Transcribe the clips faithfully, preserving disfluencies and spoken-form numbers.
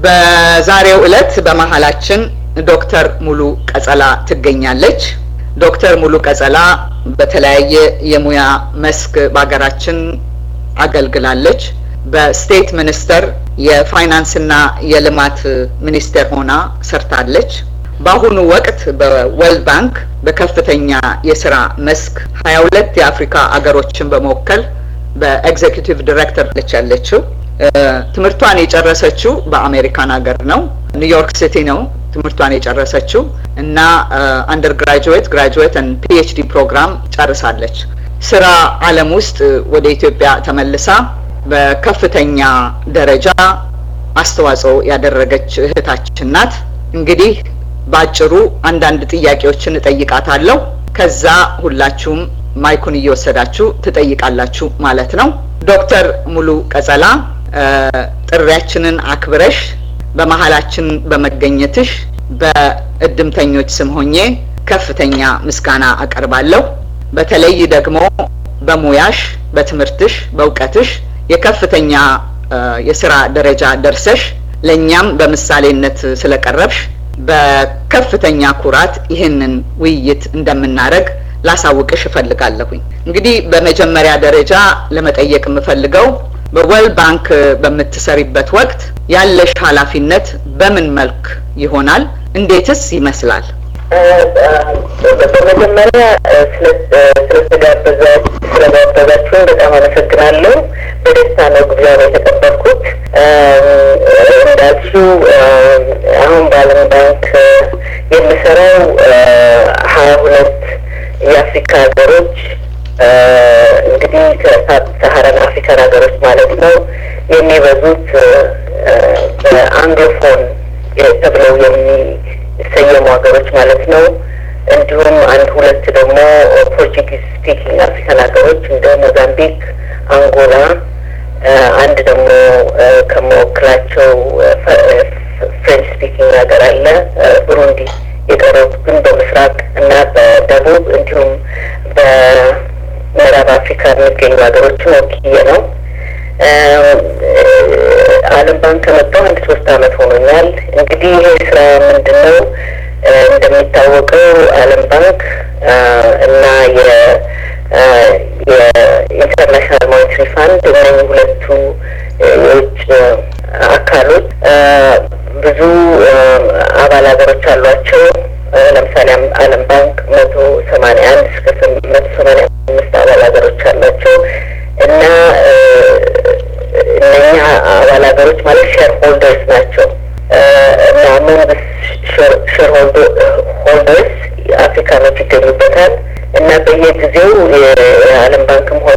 በዛሬው ዕለት በመሃላችን ዶክተር ሙሉ ቀጸላ ትገኛለች። ዶክተር ሙሉ ቀጸላ በተለያየ የሙያ መስክ በአገራችን አገልግላለች። በስቴት ሚኒስተር የፋይናንስና የልማት ሚኒስተር ሆና ሰርታለች። በአሁኑ ወቅት በወርልድ ባንክ በከፍተኛ የሥራ መስክ ሀያ ሁለት የአፍሪካ አገሮችን በመወከል በኤግዜኪዩቲቭ ዳይሬክተር ያለችው። ትምህርቷን የጨረሰችው በአሜሪካን ሀገር ነው፣ ኒውዮርክ ሲቲ ነው ትምህርቷን የጨረሰችው እና አንደር ግራጁዌት ግራጁዌት እና ፒኤችዲ ፕሮግራም ጨርሳለች። ስራ ዓለም ውስጥ ወደ ኢትዮጵያ ተመልሳ በከፍተኛ ደረጃ አስተዋጽኦ ያደረገች እህታችን ናት። እንግዲህ ባጭሩ አንዳንድ ጥያቄዎችን እጠይቃታለሁ። ከዛ ሁላችሁም ማይኩን እየወሰዳችሁ ትጠይቃላችሁ ማለት ነው። ዶክተር ሙሉ ቀጸላ ጥሪያችንን አክብረሽ በመሃላችን በመገኘትሽ በእድምተኞች ስም ሆኜ ከፍተኛ ምስጋና አቀርባለሁ። በተለይ ደግሞ በሙያሽ፣ በትምህርትሽ፣ በእውቀትሽ የከፍተኛ የሥራ ደረጃ ደርሰሽ ለኛም በምሳሌነት ስለቀረብሽ በከፍተኛ ኩራት ይህንን ውይይት እንደምናረግ ላሳውቅሽ እፈልጋለሁኝ። እንግዲህ በመጀመሪያ ደረጃ ለመጠየቅ የምፈልገው በወርልድ ባንክ በምትሰሪበት ወቅት ያለሽ ኃላፊነት በምን መልክ ይሆናል? እንዴትስ ይመስላል? በመጀመሪያ ስለተጋበዛችሁ ስለጋበዛችሁ በጣም አመሰግናለሁ። በደስታ ነው ግብዣውን የተቀበልኩት። እንዳልሽው አሁን በዓለም ባንክ የምሰራው ሀያ ሁለት የአፍሪካ ሀገሮች እንግዲህ ከሳብ ሰሃራን አፍሪካን ሀገሮች ማለት ነው የሚበዙት በአንግሎፎን ተብለው የሚሰየሙ ሀገሮች ማለት ነው። እንዲሁም አንድ ሁለት ደግሞ ፖርቹጊዝ ስፒኪንግ አፍሪካን ሀገሮች እንደ ሞዛምቢክ፣ አንጎላ፣ አንድ ደግሞ ከመወክላቸው ፍሬንች ስፒኪንግ ሀገር አለ ብሩንዲ። የቀረቡት ግን በምስራቅ እና በደቡብ እንዲሁም በምዕራብ አፍሪካ የሚገኙ ሀገሮችን ወክዬ ነው። ዓለም ባንክ ከመጣሁ አንድ ሶስት አመት ሆኖኛል። እንግዲህ ይህ ስራ ምንድን ነው? እንደሚታወቀው ዓለም ባንክ እና የኢንተርናሽናል ሞኔታሪ ፋንድ እነዚህ ሁለቱ የውጭ አካሎች ብዙ አባል ሀገሮች አሏቸው። ለምሳሌ ዓለም ባንክ መቶ ሰማንያ አንድ እስከ መቶ ሰማንያ አምስት አባል ሀገሮች አሏቸው እና እነኛ አባል ሀገሮች ማለት ሼር ሆልደርስ ናቸው እና መንግስት ሼር ሆልደርስ አፍሪካኖች ይገኙበታል እና በየጊዜው የዓለም ባንክም ሆነ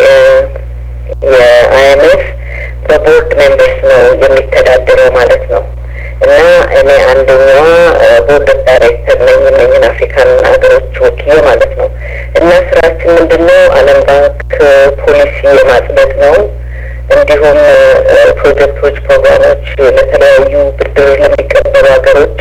የአይኤምኤፍ በቦርድ ሜምበርስ ነው የሚተዳደረው ማለት ነው። እና እኔ አንደኛዋ ቦርድ ዳይሬክተር ነኝ እነኝን አፍሪካን ሀገሮች ወክዬ ማለት ነው። እና ስራችን ምንድን ነው? ዓለም ባንክ ፖሊሲ የማጽደቅ ነው። እንዲሁም ፕሮጀክቶች፣ ፕሮግራሞች ለተለያዩ ብድር ለሚቀበሉ ሀገሮች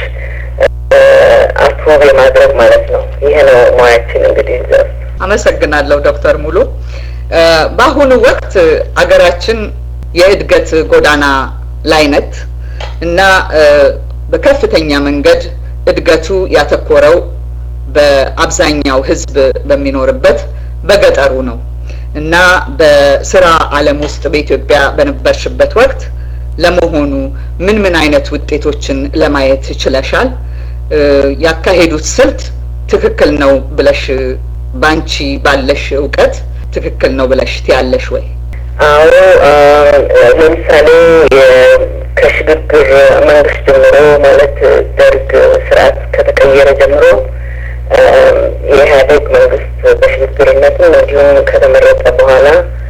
አፕሮቭ የማድረግ ማለት ነው። ይሄ ነው ሙያችን እንግዲህ። አመሰግናለሁ ዶክተር ሙሉ። በአሁኑ ወቅት አገራችን የእድገት ጎዳና ላይ ናት እና በከፍተኛ መንገድ እድገቱ ያተኮረው በአብዛኛው ህዝብ በሚኖርበት በገጠሩ ነው እና በስራ ዓለም ውስጥ በኢትዮጵያ በነበርሽበት ወቅት ለመሆኑ ምን ምን አይነት ውጤቶችን ለማየት ይችላል? ያካሄዱት ስልት ትክክል ነው ብለሽ ባንቺ ባለሽ ዕውቀት ትክክል ነው ብለሽ ትያለሽ ወይ? አዎ፣ ለምሳሌ ከሽግግር መንግስት ጀምሮ ማለት ደርግ ስርዓት ከተቀየረ ጀምሮ የኢህአዴግ መንግስት በሽግግርነትም እንዲሁም ከተመረጠ በኋላ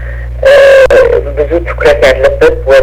ብዙ ትኩረት ያለበት ወደ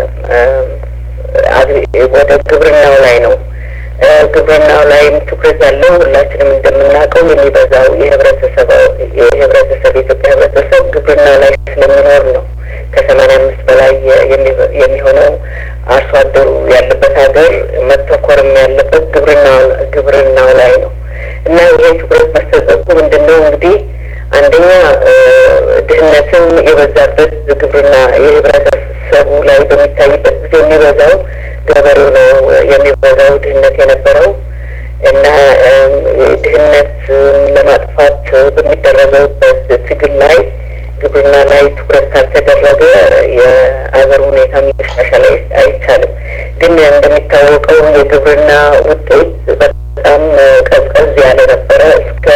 ወደ ግብርናው ላይ ነው። ግብርናው ላይም ትኩረት ያለው ሁላችንም እንደምናውቀው የሚበዛው የህብረተሰብ የህብረተሰብ የኢትዮጵያ ህብረተሰብ ግብርና ላይ ስለሚኖር ነው። ከሰማንያ አምስት በላይ የሚሆነው አርሶ አደሩ ያለበት ሀገር መተኮርም ያለበት ግብርናው ግብርናው ላይ ነው እና ይሄ ትኩረት መሰጠቱ ምንድነው እንግዲህ አንደኛ ድህነትም የበዛበት ግብርና የህብረተሰቡ ላይ በሚታይበት ጊዜ የሚበዛው ገበሬው ነው የሚበዛው ድህነት የነበረው እና ድህነት ለማጥፋት በሚደረገበት ትግል ላይ ግብርና ላይ ትኩረት ካልተደረገ የአገር ሁኔታ የሚሻሻል አይቻልም። ግን እንደሚታወቀው የግብርና ውጤት በጣም ቀዝቀዝ ያለ ነበረ እስከ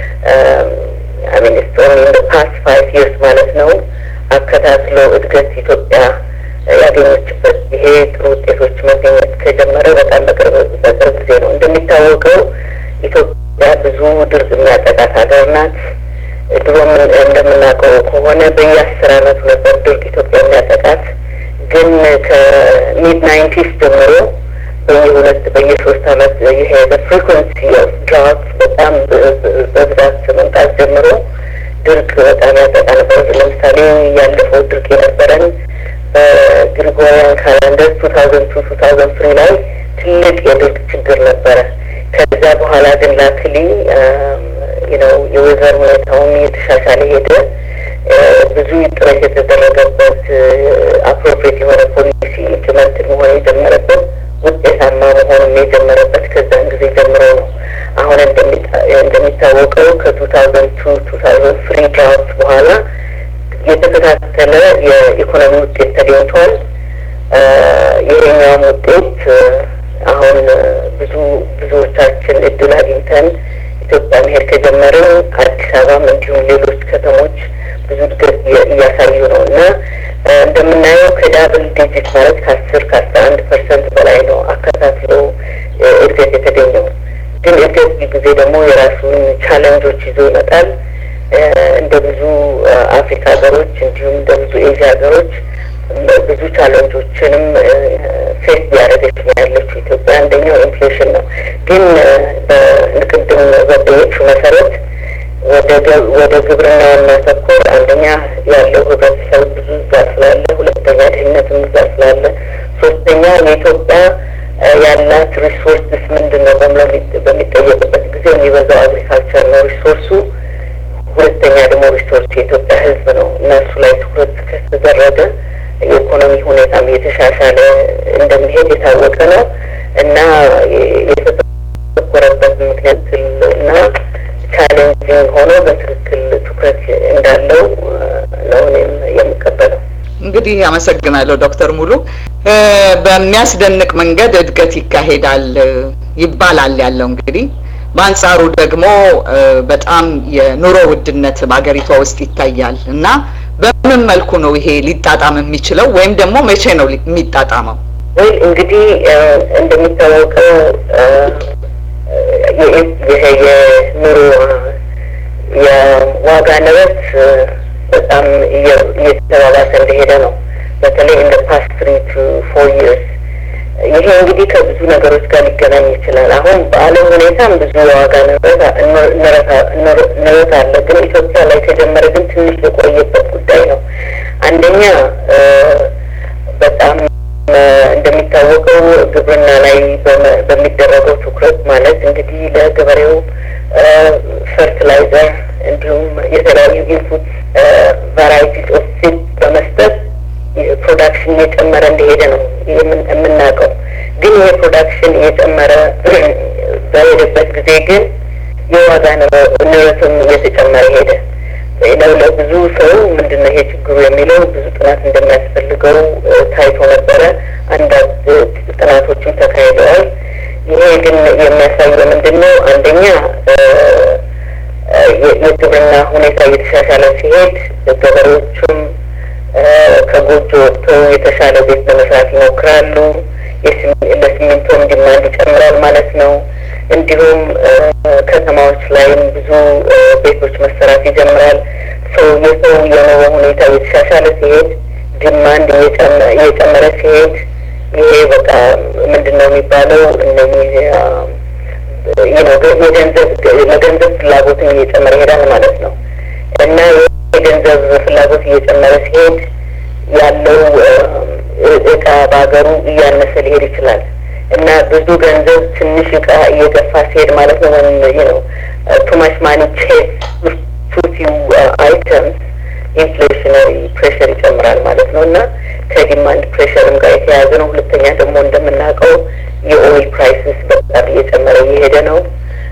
ሚኒስትር ፓስት ፋይቭ ይርስ ማለት ነው። አከታትሎ እድገት ኢትዮጵያ ያገኘችበት ይሄ ጥሩ ውጤቶች መገኘት ከጀመረ በጣም በቅርብ በቅርብ ጊዜ ነው። እንደሚታወቀው ኢትዮጵያ ብዙ ድርቅ የሚያጠቃት ሀገር ናት። ድሮም እንደምናውቀው ከሆነ በየአስር አመቱ ነበር ድርቅ ኢትዮጵያ የሚያጠቃት። ግን ከሚድ ናይንቲስ ጀምሮ በየሁለት በየሶስት አመት የሄደ ፍሪኮንሲ ኦፍ ድራውት በጣም በብዛት መምጣት ጀምሮ ድርቅ በጣም ያጠቃ ነበር። ለምሳሌ ያለፈው ድርቅ የነበረን በግሪጎሪያን ካላንደር ቱ ታውዘንድ ቱ ቱ ታውዘንድ ትሪ ላይ ትልቅ የድርቅ ችግር ነበረ። ከዛ በኋላ ግን ላክሊ ነው የወይዘር ሁኔታውን የተሻሻለ ሄደ። ብዙ ጥረት የተደረገበት አፕሮፕሪየት የሆነ ፖሊሲ ኢምፕሊመንት መሆን የጀመረበት ውጤታማ መሆኑን የጀመረበት ከዛን ጊዜ ጀምሮ ነው። አሁን እንደሚታወቀው ከቱ ታውዘንድ ቱ ቱ ታውዘንድ ትሪ ድራውት በኋላ የተከታተለ የኢኮኖሚ ውጤት ተገኝቷል። ይሄኛውም ውጤት አሁን ብዙ ብዙዎቻችን እድል አግኝተን ኢትዮጵያ መሄድ ከጀመርን አዲስ አበባም እንዲሁም ሌሎች ከተሞች ብዙ እድገት እያሳዩ ነው እና እንደምናየው ከዳብል ዲጂት ማለት ከአስር ከአስራ አንድ ፐርሰንት በላይ ነው አከታትሎ እድገት የተገኘው። ግን እድገት ጊዜ ደግሞ የራሱን ቻለንጆች ይዞ ይመጣል። እንደ ብዙ አፍሪካ ሀገሮች እንዲሁም እንደ ብዙ ኤዥያ ሀገሮች ብዙ ቻለንጆችንም ፌስ ያደረገች ነው ያለችው ኢትዮጵያ። አንደኛው ኢንፍሌሽን ነው። ግን በቅድም በደዎቹ መሰረት ወደ ወደ ግብርና ማተኮር አንደኛ ያለው ህብረተሰብ ብዙ እዛ ስላለ፣ ሁለተኛ ድህነትም እዛ ስላለ፣ ሶስተኛ የኢትዮጵያ ያላት ሪሶርስስ ምንድን ነው በሚጠየቅበት ጊዜ የሚበዛው አግሪካልቸር ነው ሪሶርሱ። ሁለተኛ ደግሞ ሪሶርስ የኢትዮጵያ ህዝብ ነው እና እሱ ላይ ትኩረት ከተደረገ የኢኮኖሚ ሁኔታም የተሻሻለ እንደሚሄድ የታወቀ ነው እና የተተኮረበት ምክንያት እና ቻሌንጂንግ ሆኖ በትክክል ትኩረት እንዳለው ነው እኔም የምቀበለው። እንግዲህ አመሰግናለሁ ዶክተር ሙሉ። በሚያስደንቅ መንገድ እድገት ይካሄዳል ይባላል ያለው እንግዲህ በአንጻሩ ደግሞ በጣም የኑሮ ውድነት በአገሪቷ ውስጥ ይታያል እና በምን መልኩ ነው ይሄ ሊጣጣም የሚችለው ወይም ደግሞ መቼ ነው የሚጣጣመው? ወይ እንግዲህ እንደሚታወቀው ይሄ የኑሮ የዋጋ ንረት በጣም እየተባባሰ እንደሄደ ነው። በተለይ እንደ ፓስት ትሪ ቱ ፎር ይርስ ይሄ እንግዲህ ከብዙ ነገሮች ጋር ሊገናኝ ይችላል። አሁን በዓለም ሁኔታም ብዙ የዋጋ ንረት አለ። ግን ኢትዮጵያ ላይ ከጀመረ ግን ትንሽ የቆየበት ጉዳይ ነው። አንደኛ በጣም እንደሚታወቀው ግብርና ላይ በሚደረገው ትኩረት ማለት እንግዲህ ለገበሬው ፈርቲላይዘር እንዲሁም የተለያዩ ኢንፑት ቫራይቲስ ኦፍ ሲድ በመስጠት ፕሮዳክሽን እየጨመረ እንደሄደ ነው የምናውቀው። ግን ይሄ ፕሮዳክሽን እየጨመረ በሄደበት ጊዜ ግን የዋጋ ንረትም እየተጨመረ ሄደ። ለብዙ ሰው ምንድን ነው ይሄ ችግሩ የሚለው ብዙ ጥናት እንደሚያስፈልገው ታይቶ ነበረ። አንዳንድ ጥናቶችም ተካሂደዋል። ይሄ ግን የሚያሳየው ምንድን ነው? አንደኛ የግብርና ሁኔታ እየተሻሻለ ሲሄድ ገበሬዎቹም ከጎጆ ወጥተው የተሻለ ቤት ለመስራት ይሞክራሉ። ለሲሚንቶም ዲማንድ ይጨምራል ማለት ነው። እንዲሁም ከተማዎች ላይም ብዙ ቤቶች መሰራት ይጀምራል። ሰው የሰው የኑሮ ሁኔታ እየተሻሻለ ሲሄድ ዲማንድ እየጨመረ ሲሄድ ይሄ በቃ ምንድን ነው የሚባለው እነዚህ የገንዘብ ለገንዘብ ፍላጎትን እየጨመረ ይሄዳል ማለት ነው እና የገንዘብ ፍላጎት እየጨመረ ሲሄድ ያለው እቃ በሀገሩ እያነሰ ሊሄድ ይችላል እና ብዙ ገንዘብ ትንሽ እቃ እየገፋ ሲሄድ ማለት ነው ነው ቱ ማች ማኒ ቼዝ ቱ ፊው አይተምስ ኢንፍሌሽነሪ ፕሬሽር ይጨምራል ማለት ነው እና ከዲማንድ ፕሬሽርም ጋር የተያያዘ ነው። ሁለተኛ ደግሞ እንደምና እየሄደ ነው።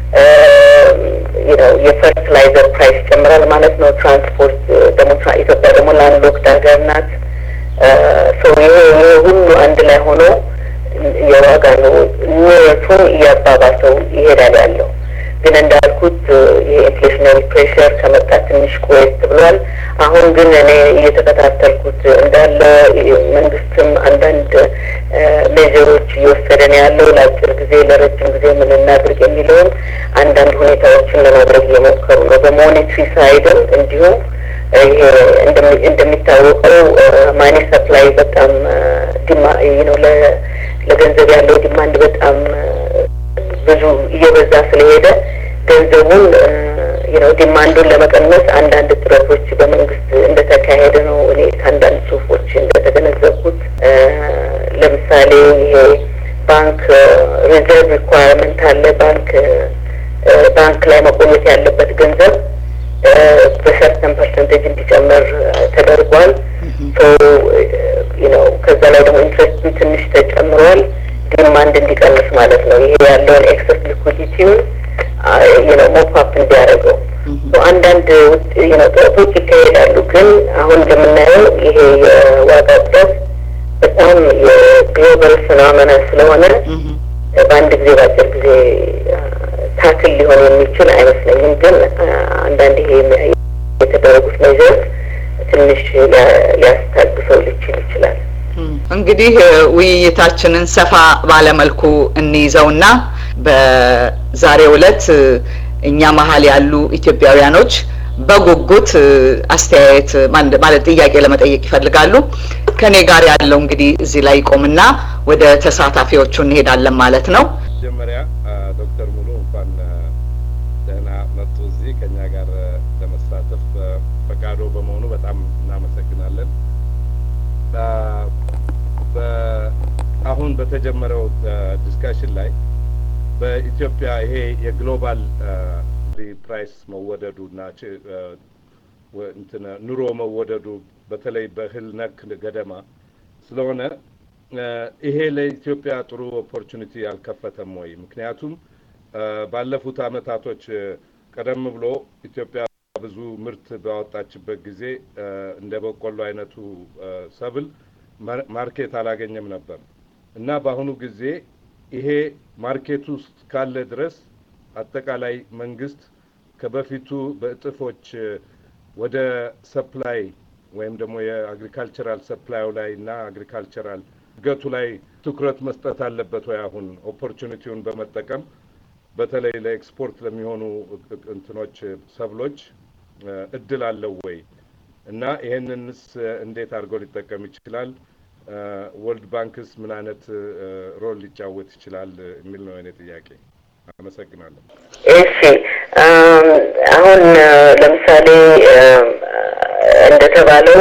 you know የፈርቲላይዘር ፕራይስ ጨምሯል ማለት ነው። ትራንስፖርት ደግሞ ኢትዮጵያ ደግሞ ላንድ ሎክድ ሀገር ናት። ሶ ይሄ ሁሉ አንድ ላይ ሆኖ የዋጋ ነው ንረቱን እያባባሰው ይሄዳል ያለው። ግን እንዳልኩት የኢንፍሌሽናሪ ፕሬሸር ከመጣ ትንሽ ቆየት ብሏል። አሁን ግን እኔ እየተከታተልኩት እንዳለ መንግስትም አንዳንድ ሜጀሮች እየወሰደ ነው ያለው። ለአጭር ጊዜ ለረጅም ጊዜ ምን እናድርግ የሚለውን አንዳንድ ሁኔታዎችን ለማድረግ እየሞከሩ ነው። በሞኔትሪ ሳይድም እንዲሁም ይሄ እንደሚታወቀው ማኒ ሰፕላይ በጣም ዲማ ነው ለገንዘብ ያለው ዲማንድ በጣም ብዙ እየበዛ ስለሄደ ገንዘቡን ነው ዲማንዱን ለመቀነስ አንዳንድ ጥረቶች በመንግስት እንደተካሄደ ነው እኔ ከአንዳንድ ጽሁፎች እንደተገነዘብኩት። ለምሳሌ ይሄ ባንክ ሪዘርቭ ሪኳየርመንት አለ። ባንክ ባንክ ላይ መቆየት ያለበት ገንዘብ በሰርተን ፐርሰንቴጅ እንዲጨምር ተደርጓል። ሶ you know ከዛ ላይ ደግሞ ኢንትረስት ትንሽ ተጨምሯል ዲማንድ እንዲቀንስ ማለት ነው። ይሄ ያለውን ኤክሰስ ሊኩዊዲቲውን you know ሞፕ አፕ እንዲያደርገው አንዳንድ you know ጥረቶች ይካሄዳሉ። ግን አሁን እንደምናየው ይሄ የዋጋ ግሽበት በጣም የግሎባል ፌኖሜና ስለሆነ በአንድ ጊዜ ባጭር ጊዜ ታክል ሊሆን የሚችል አይመስለኝም። ግን አንዳንድ ይሄ የተደረጉት ነገር ትንሽ ሊያስታግሰው ሊችል ይችላል። እንግዲህ ውይይታችንን ሰፋ ባለመልኩ እንይዘውና በዛሬው ዕለት እኛ መሀል ያሉ ኢትዮጵያውያኖች በጉጉት አስተያየት ማለት ጥያቄ ለመጠየቅ ይፈልጋሉ። ከኔ ጋር ያለው እንግዲህ እዚህ ላይ ቆምና ወደ ተሳታፊዎቹ እንሄዳለን ማለት ነው። መጀመሪያ ዶክተር ሙሉ እንኳን ደህና መጡ እዚህ ከኛ ጋር ለመሳተፍ ፈቃዶ በመሆኑ በጣም እናመሰግናለን። በአሁን በተጀመረው ዲስካሽን ላይ በኢትዮጵያ ይሄ የግሎባል ፕራይስ መወደዱና እንትን ኑሮ መወደዱ በተለይ በእህል ነክ ገደማ ስለሆነ ይሄ ለኢትዮጵያ ጥሩ ኦፖርቹኒቲ ያልከፈተም ወይ? ምክንያቱም ባለፉት አመታቶች ቀደም ብሎ ኢትዮጵያ ብዙ ምርት ባወጣችበት ጊዜ እንደ በቆሎ አይነቱ ሰብል ማርኬት አላገኘም ነበር እና በአሁኑ ጊዜ ይሄ ማርኬት ውስጥ ካለ ድረስ አጠቃላይ መንግስት ከበፊቱ በእጥፎች ወደ ሰፕላይ ወይም ደግሞ የአግሪካልቸራል ሰፕላዩ ላይ እና አግሪካልቸራል ገቱ ላይ ትኩረት መስጠት አለበት ወይ? አሁን ኦፖርቹኒቲውን በመጠቀም በተለይ ለኤክስፖርት ለሚሆኑ እንትኖች ሰብሎች እድል አለው ወይ? እና ይሄንንስ እንዴት አድርጎ ሊጠቀም ይችላል? ወርልድ ባንክስ ምን አይነት ሮል ሊጫወት ይችላል የሚል ነው የኔ ጥያቄ። አመሰግናለሁ። እሺ አሁን ለምሳሌ እንደተባለው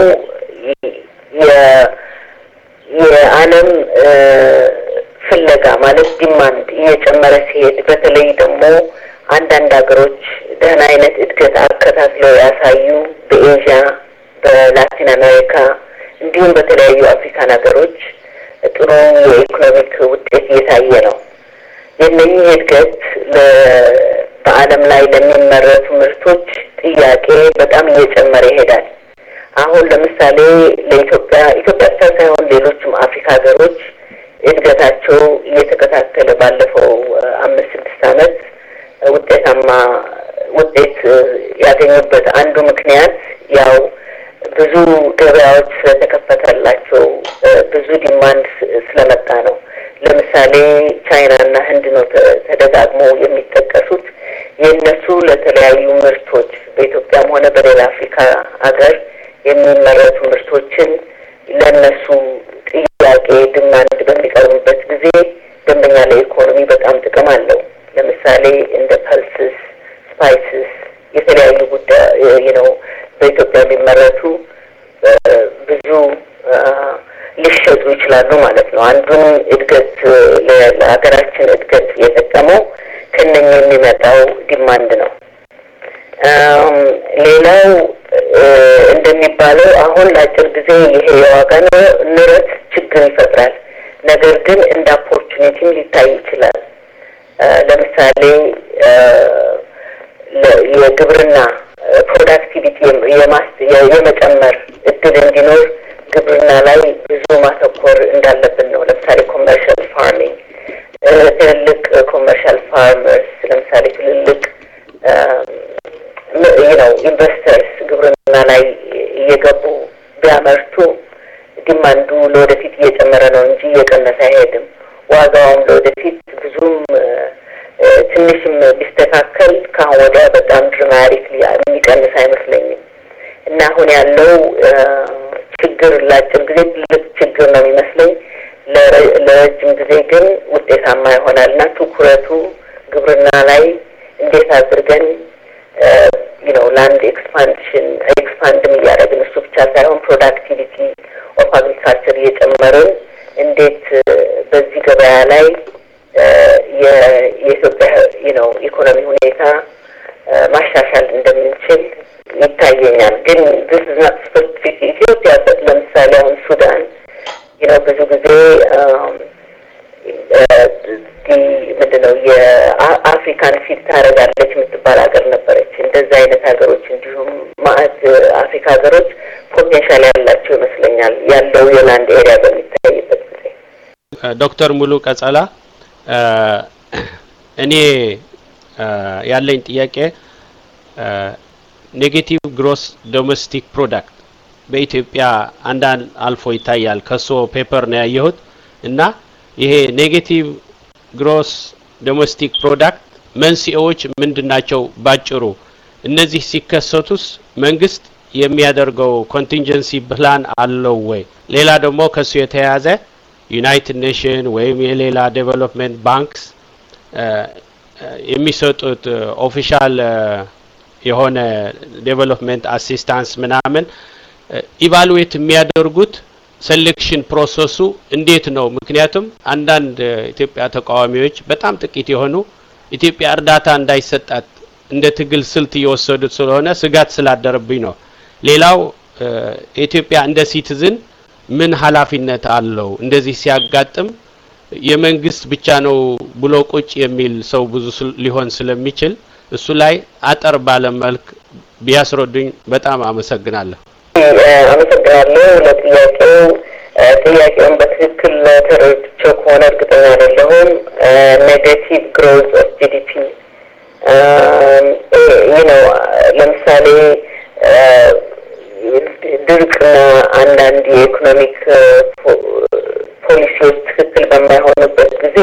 የዓለም ፍለጋ ማለት ዲማንድ እየጨመረ ሲሄድ በተለይ ደግሞ አንዳንድ ሀገሮች ደህና አይነት እድገት አከታትለው ያሳዩ በኤዥያ በላቲን አሜሪካ እንዲሁም በተለያዩ አፍሪካን ሀገሮች ጥሩ የኢኮኖሚክ ውጤት እየታየ ነው። የነኚህ እድገት በዓለም ላይ ለሚመረቱ ምርቶች ጥያቄ በጣም እየጨመረ ይሄዳል። አሁን ለምሳሌ ለኢትዮጵያ ኢትዮጵያ ብቻ ሳይሆን ሌሎችም አፍሪካ ሀገሮች እድገታቸው እየተከታተለ ባለፈው አምስት ስድስት አመት ውጤታማ ውጤት ያገኙበት አንዱ ምክንያት ያው ብዙ ገበያዎች ስለተከፈተላቸው ብዙ ዲማንድ ስለመጣ ነው። ለምሳሌ ቻይና እና ህንድ ነው ተደጋግሞ የሚጠቀሱት። የነሱ ለተለያዩ ምርቶች በኢትዮጵያም ሆነ በሌላ አፍሪካ ሀገር የሚመረቱ ምርቶችን ለነሱ ጥያቄ ዲማንድ በሚቀርብበት ጊዜ ደንበኛ ለኢኮኖሚ በጣም ጥቅም አለው። ለምሳሌ እንደ ፐልስስ፣ ስፓይስስ የተለያዩ ጉዳይ ነው በኢትዮጵያ የሚመረቱ ብዙ ሊሸጡ ይችላሉ ማለት ነው። አንዱን እድገት ለሀገራችን እድገት የጠቀመው ከነኛ የሚመጣው ዲማንድ ነው። ሌላው እንደሚባለው አሁን ለአጭር ጊዜ ይሄ የዋጋ ንረት ችግር ይፈጥራል። ነገር ግን እንደ ኦፖርቹኒቲም ሊታይ ይችላል። ለምሳሌ የግብርና ፕሮዳክቲቪቲ የመጨመር እድል እንዲኖር ግብርና ላይ ብዙ ማተኮር እንዳለብን ነው። ለምሳሌ ኮመርሻል ፋርሚንግ ትልልቅ ኮመርሻል ፋርመርስ ለምሳሌ ትልልቅ ነው ኢንቨስተርስ ግብርና ላይ እየገቡ ቢያመርቱ ዲማንዱ ለወደፊት እየጨመረ ነው እንጂ እየቀነሰ አይሄድም። ዋጋውም ለወደፊት ብዙም ትንሽም ቢስተካከል ካሁን ወዲያ በጣም ድራማቲክሊ የሚቀንስ አይመስለኝም እና አሁን ያለው ችግር ለአጭር ጊዜ ትልቅ ችግር ነው የሚመስለኝ። ለረጅም ጊዜ ግን ውጤታማ ይሆናልና ትኩረቱ ግብርና ላይ እንዴት አድርገን you know land expansion expandም እያደረግን እሱ ብቻ ሳይሆን ፕሮዳክቲቪቲ ኦፍ አግሪካልቸር እየጨመርን እንዴት በዚህ ገበያ ላይ የኢትዮጵያ you know ኢኮኖሚ ሁኔታ ማሻሻል እንደምንችል ይታየኛል። ግን this is not specific ኢትዮጵያ ለምሳሌ አሁን ሱዳን you know ብዙ ጊዜ ምንድነው የአፍሪካን ፊት ታረጋለች የምትባል ሀገር ነበረች። እንደዛ አይነት ሀገሮች እንዲሁም ማዕት አፍሪካ ሀገሮች ፖቴንሻል ያላቸው ይመስለኛል ያለው የላንድ ኤሪያ በሚታይበት ጊዜ። ዶክተር ሙሉ ቀጸላ እኔ ያለኝ ጥያቄ ኔጌቲቭ ግሮስ ዶሜስቲክ ፕሮዳክት በኢትዮጵያ አንዳንድ አልፎ ይታያል። ከሶ ፔፐር ነው ያየሁት እና ይሄ ኔጌቲቭ ግሮስ ዶሜስቲክ ፕሮዳክት መንስኤዎች ምንድናቸው ባጭሩ? እነዚህ ሲከሰቱስ መንግስት የሚያደርገው ኮንቲንጀንሲ ፕላን አለው ወይ? ሌላ ደግሞ ከሱ የተያያዘ ዩናይትድ ኔሽን ወይም የሌላ ዴቨሎፕመንት ባንክስ የሚሰጡት ኦፊሻል የሆነ ዴቨሎፕመንት አሲስታንስ ምናምን ኢቫሉዌት የሚያደርጉት ሴሌክሽን ፕሮሰሱ እንዴት ነው? ምክንያቱም አንዳንድ ኢትዮጵያ ተቃዋሚዎች በጣም ጥቂት የሆኑ ኢትዮጵያ እርዳታ እንዳይሰጣት እንደ ትግል ስልት እየወሰዱት ስለሆነ ስጋት ስላደረብኝ ነው። ሌላው ኢትዮጵያ እንደ ሲቲዝን ምን ኃላፊነት አለው? እንደዚህ ሲያጋጥም የመንግስት ብቻ ነው ብሎ ቁጭ የሚል ሰው ብዙ ሊሆን ስለሚችል እሱ ላይ አጠር ባለ መልክ ቢያስረዱኝ በጣም አመሰግናለሁ። አመሰግናለሁ ለጥያቄው። ጥያቄውን በትክክል ተረድቼው ከሆነ እርግጠኛ አይደለሁም። ኔጌቲቭ ግሮዝ ኦፍ ጂዲፒ you know ለምሳሌ ድርቅና አንዳንድ የኢኮኖሚክ ፖሊሲዎች ትክክል በማይሆኑበት ጊዜ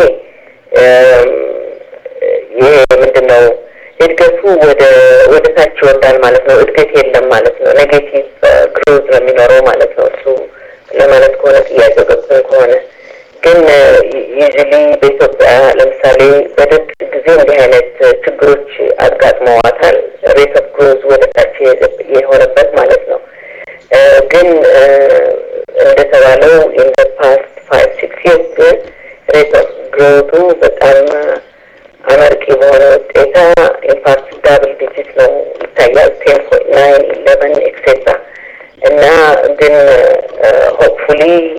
ይሄ ምንድነው እድገቱ ወደ ወደ ታች ይወርዳል ማለት ነው። እድገት የለም ማለት ነው። ኔጌቲቭ ግሮዝ ነው የሚኖረው ማለት ነው። እሱ ለማለት ከሆነ ጥያቄው ገብቶኝ ከሆነ ግን ዩዥሊ በኢትዮጵያ ለምሳሌ በደርግ ጊዜ እንዲህ አይነት ችግሮች አጋጥመዋታል። ሬት ኦፍ ግሮዝ ወደ ታች የሆነበት ማለት ነው። ግን እንደተባለው in the past five six years ግን ሬት ኦፍ ግሮቱ በጣም አመርቂ በሆነ ውጤታ ኢንፋክት ዳብል ዲጂት ነው ይታያል ten point nine eleven ኤክሴትራ እና ግን ሆፕፉሊ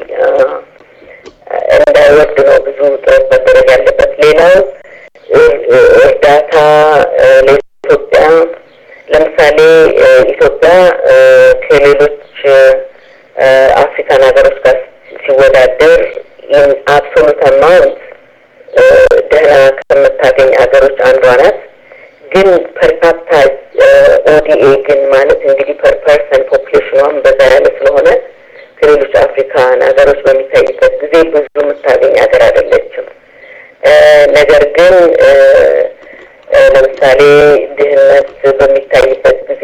እንዳይወርድ ነው ብዙ ጥረት መደረግ ያለበት። ሌላው እርዳታ ለኢትዮጵያ ለምሳሌ ኢትዮጵያ ከሌሎች አፍሪካን ሀገሮች ጋር ሲወዳደር አብሶሉት አማውንት ደህና ከምታገኝ ሀገሮች አንዷ ናት። ግን ፐርካፕታ ኦዲኤ ግን ማለት እንግዲህ ፐር ፐርሰን ፖፑሌሽኗን በዛ ያለ ስለሆነ ከሌሎች አፍሪካን ሀገሮች በሚታይበት ጊዜ ብዙ የምታገኝ ሀገር አይደለችም። ነገር ግን ለምሳሌ ድህነት በሚታይበት ጊዜ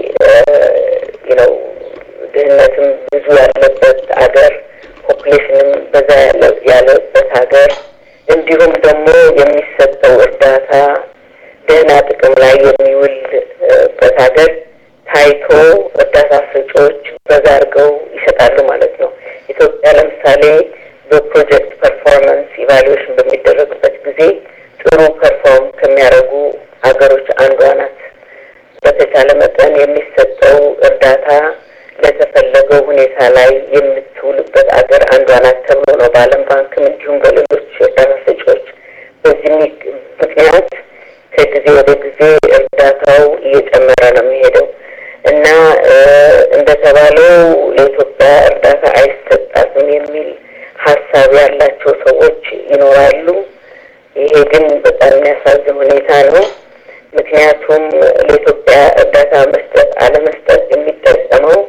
ነው ድህነትም ብዙ ያለበት ሀገር ፖፑሌሽንም በዛ ያለበት ሀገር እንዲሁም ደግሞ የሚሰጠው እርዳታ ደህና ጥቅም ላይ የሚውልበት ሀገር ታይቶ እርዳታ ሰጪዎች በዛ አድርገው ይሰጣሉ ማለት ነው። ኢትዮጵያ ለምሳሌ በፕሮጀክት ፐርፎርማንስ ኢቫሉዌሽን በሚደረግበት ጊዜ ጥሩ ፐርፎርም ከሚያደርጉ ሀገሮች አንዷ ናት። በተቻለ መጠን የሚሰጠው እርዳታ ለተፈለገው ሁኔታ ላይ የምትውልበት ሀገር አንዷ ናት ተብሎ ነው በዓለም ባንክም እንዲሁም በሌሎች እርዳታ ሰጪዎች በዚህ ምክንያት ከጊዜ ወደ ጊዜ እርዳታው እየጨመረ ነው የሚሄደው እና እንደተባለው ለኢትዮጵያ እርዳታ አይሰጣትም የሚል ሀሳብ ያላቸው ሰዎች ይኖራሉ። ይሄ ግን በጣም የሚያሳዝን ሁኔታ ነው። ምክንያቱም ለኢትዮጵያ እርዳታ መስጠት አለመስጠት የሚጠቀመው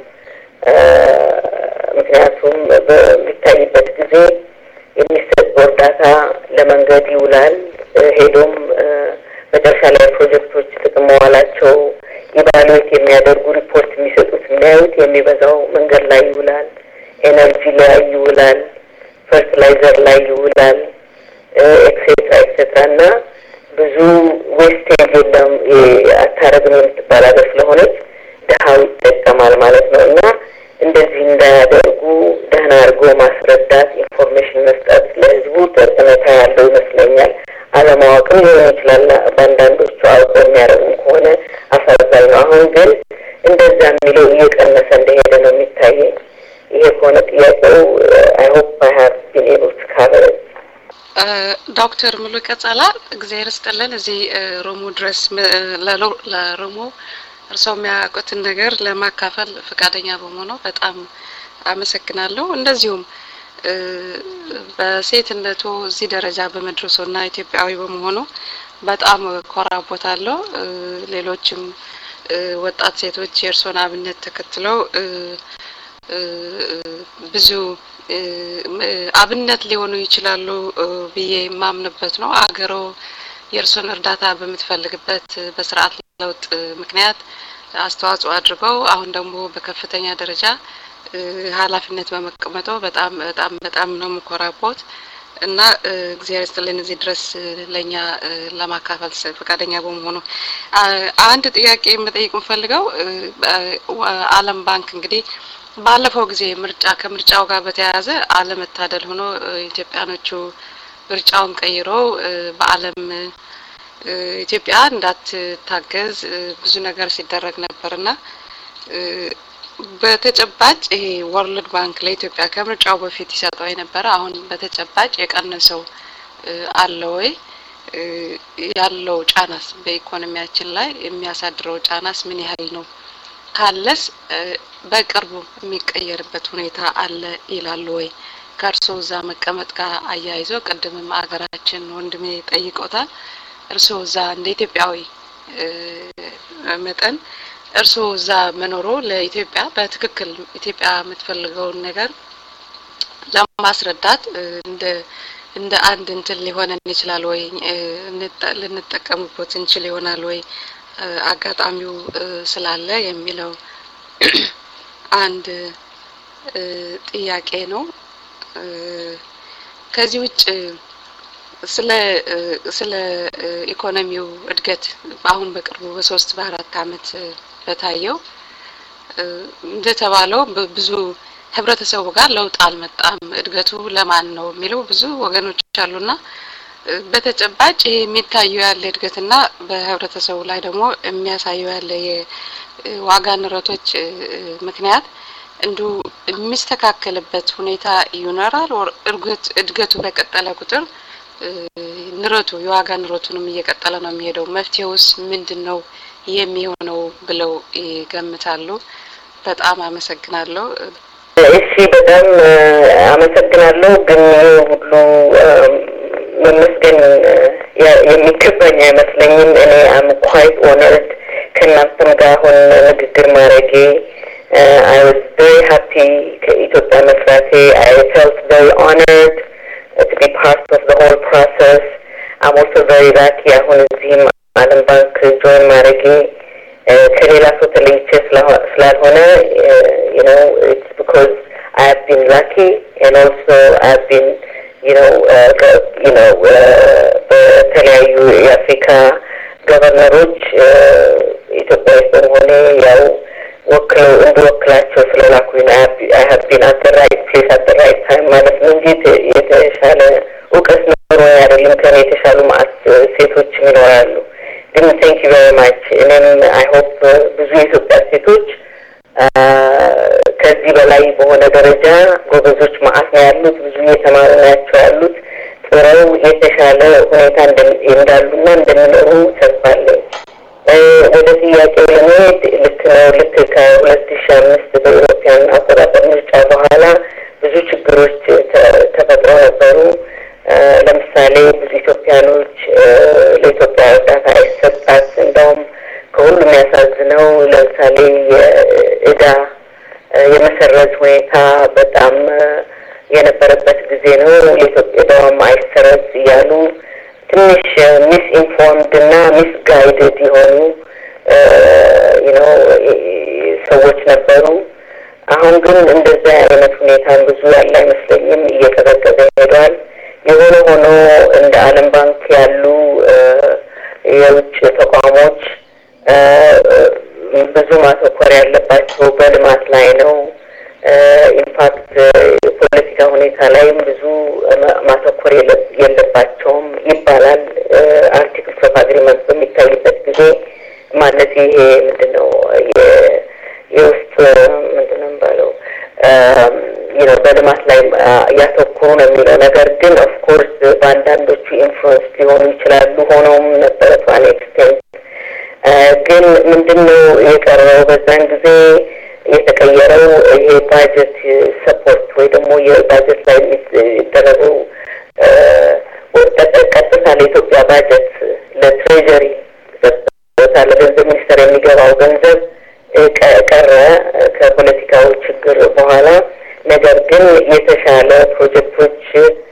ምክንያቱም በሚታይበት ጊዜ የሚሰጠው እርዳታ ለመንገድ ይውላል። ሄዶም መጨረሻ ላይ ፕሮጀክቶች ጥቅም መዋላቸው ኢቫሉዌት የሚያደርጉ ሪፖርት የሚሰጡት የሚያዩት የሚበዛው መንገድ ላይ ይውላል፣ ኤነርጂ ላይ ይውላል፣ ፈርቲላይዘር ላይ ይውላል፣ ኤክሴትራ ኤክሴትራ እና ብዙ ዌስቴጅ የለም። አታረግም የምትባል ሀገር ስለሆነች ድሀው ይጠቀማል ማለት ነው እና እንደዚህ እንዳያደርጉ ደህና አድርጎ ማስረዳት፣ ኢንፎርሜሽን መስጠት ለህዝቡ ጠቀሜታ ያለው ይመስለኛል። አለማወቅም ሊሆን ይችላል። በአንዳንዶቹ አውቀው የሚያደርጉም ከሆነ አሳዛኝ ነው። አሁን ግን እንደዛ የሚለው እየቀነሰ እንደሄደ ነው የሚታየኝ። ይሄ ከሆነ ጥያቄው አይ ሆፕ አይ ሃቭ ቢን ኤብል ቱ ካቨር ዶክተር ሙሉ ቀጸላ እግዚአብሔር ይስጥልን እዚህ ሮሞ ድረስ ለሮሞ እርሶም የሚያውቁትን ነገር ለማካፈል ፈቃደኛ በመሆኑ በጣም አመሰግናለሁ። እንደዚሁም በሴትነቱ እዚህ ደረጃ በመድረሱና ኢትዮጵያዊ በመሆኑ በጣም ኮራቦታለሁ። ሌሎችም ወጣት ሴቶች የእርሶን አብነት ተከትለው ብዙ አብነት ሊሆኑ ይችላሉ ብዬ ማምንበት ነው። አገሮ የእርሶን እርዳታ በመትፈልግበት በስርዓት ለውጥ ምክንያት አስተዋጽኦ አድርገው አሁን ደግሞ በከፍተኛ ደረጃ ኃላፊነት በመቀመጡ በጣም በጣም በጣም ነው መኮራቦት እና እግዚአብሔር ይስጥልን እዚህ ድረስ ለኛ ለማካፈል ፈቃደኛ በመሆኑ አንድ ጥያቄ መጠየቅ ፈልገው ዓለም ባንክ እንግዲህ ባለፈው ጊዜ ምርጫ ከምርጫው ጋር በተያያዘ አለመታደል ሆኖ ኢትዮጵያኖቹ ምርጫውን ቀይሮ በአለም ኢትዮጵያ እንዳትታገዝ ብዙ ነገር ሲደረግ ነበርና በተጨባጭ ይሄ ወርልድ ባንክ ለኢትዮጵያ ከምርጫው በፊት ይሰጠው የነበረ አሁን በተጨባጭ የቀነሰው አለ ወይ? ያለው ጫናስ በኢኮኖሚያችን ላይ የሚያሳድረው ጫናስ ምን ያህል ነው? ካለስ በቅርቡ የሚቀየርበት ሁኔታ አለ ይላል ወይ? ከርሶ ዛ መቀመጥ ጋር አያይዞ ቀደምም አገራችን ወንድሜ ጠይቆታል። እርሶ ዛ እንደ ኢትዮጵያዊ መጠን እርሶ ዛ መኖሩ ለኢትዮጵያ በትክክል ኢትዮጵያ የምትፈልገውን ነገር ለማስረዳት እንደ እንደ አንድ እንትን ሊሆነን ይችላል ወይ? ልንጠቀምበት እንችል ይሆናል ወይ? አጋጣሚው ስላለ የሚለው አንድ ጥያቄ ነው። ከዚህ ውጭ ስለ ስለ ኢኮኖሚው እድገት አሁን በቅርቡ በሶስት በአራት አመት በታየው እንደተባለው ብዙ ህብረተሰቡ ጋር ለውጥ አልመጣም። እድገቱ ለማን ነው የሚለው ብዙ ወገኖች አሉና በተጨባጭ የሚታየው ያለ እድገትና በህብረተሰቡ ላይ ደግሞ የሚያሳየው ያለ የዋጋ ንረቶች ምክንያት እንዱ የሚስተካከልበት ሁኔታ ይኖራል። እድገት እድገቱ በቀጠለ ቁጥር ንረቱ የዋጋ ንረቱንም እየቀጠለ ነው የሚሄደው። መፍትሄውስ ምንድነው የሚሆነው ብለው ይገምታሉ? በጣም አመሰግናለሁ። እሺ በጣም አመሰግናለሁ። ግን ሁሉ መመስገን የሚገባኝ አይመስለኝም። እኔ am quite honored ከእናንተም ጋር አሁን ንግግር ማድረጌ I was very happy ከኢትዮጵያ መስራቴ I felt very honored to be part of the whole process. I'm also very lucky አሁን እዚህም ዓለም ባንክ join ማድረጌ ከሌላ ሰው ተለይቼ ስላልሆነ you know it's because I have been lucky and also I have been you know uh, you know በተለያዩ የአፍሪካ ገቨርነሮች ኢትዮጵያ ውስጥ በመሆኔ ያው ወክለው እንድወክላቸው ስለላኩኝ I have been at the right place at the right time ማለት ነው እንጂ የተሻለ እውቀት ኖሮ አይደለም። ከኔ የተሻሉ ማት ሴቶች ይኖራሉ። ግን thank you very much and I hope ብዙ የኢትዮጵያ ሴቶች ከዚህ በላይ በሆነ ደረጃ ጎበዞች ማአት ነው ያሉት፣ ብዙ የተማሩ ናቸው ያሉት፣ ጥረው የተሻለ ሁኔታ እንዳሉና እንደሚኖሩ ተስፋ አለኝ። ወደ ጥያቄው ለመሄድ ልክ ነው። ልክ ከሁለት ሺህ አምስት በኢትዮጵያን አቆጣጠር ምርጫ በኋላ ብዙ ችግሮች ተፈጥረው ነበሩ። ለምሳሌ ብዙ ኢትዮጵያኖች ለኢትዮጵያ እርዳታ አይሰጣት፣ እንደውም ከሁሉም የሚያሳዝነው ለምሳሌ የእዳ የመሰረዝ ሁኔታ በጣም የነበረበት ጊዜ ነው። ለኢትዮጵያ እዳዋም አይሰረዝ እያሉ ትንሽ ሚስ ኢንፎርምድ እና ሚስ ጋይድድ የሆኑ you know ሰዎች ነበሩ። አሁን ግን እንደዛ አይነት ሁኔታ ብዙ ያለ አይመስለኝም፣ እየተበከበ ሄዷል። የሆነ ሆኖ እንደ ዓለም ባንክ ያሉ የውጭ ተቋሞች ብዙ ማተኮር ያለባቸው በልማት ላይ ነው። ኢንፋክት ፖለቲካ ሁኔታ ላይም ብዙ ማተኮር የለባቸውም ይባላል። አርቲክልስ ኦፍ አግሪመንት በሚታይበት ጊዜ ማለት ይሄ ምንድነው የውስጥ ምንድነው ባለው you know በልማት ላይ ያተኮሩ ነው የሚለው ነገር ግን ኦፍ ኮርስ በአንዳንዶቹ ኢንፍሉዌንስ ሊሆኑ ይችላሉ። ሆኖም ነበር ቷን ኤክስቴንት ግን ምንድነው የቀረው በዛን ጊዜ የተቀየረው ይሄ ባጀት ሰፖርት ወይ ደግሞ የባጀት ላይ የሚደረገው ቀጥታ ለኢትዮጵያ ባጀት ለትሬጀሪ ለገንዘብ ሚኒስቴር የሚገባው ገንዘብ ቀረ ከፖለቲካው ችግር በኋላ። ነገር ግን የተሻለ ፕሮጀክቶች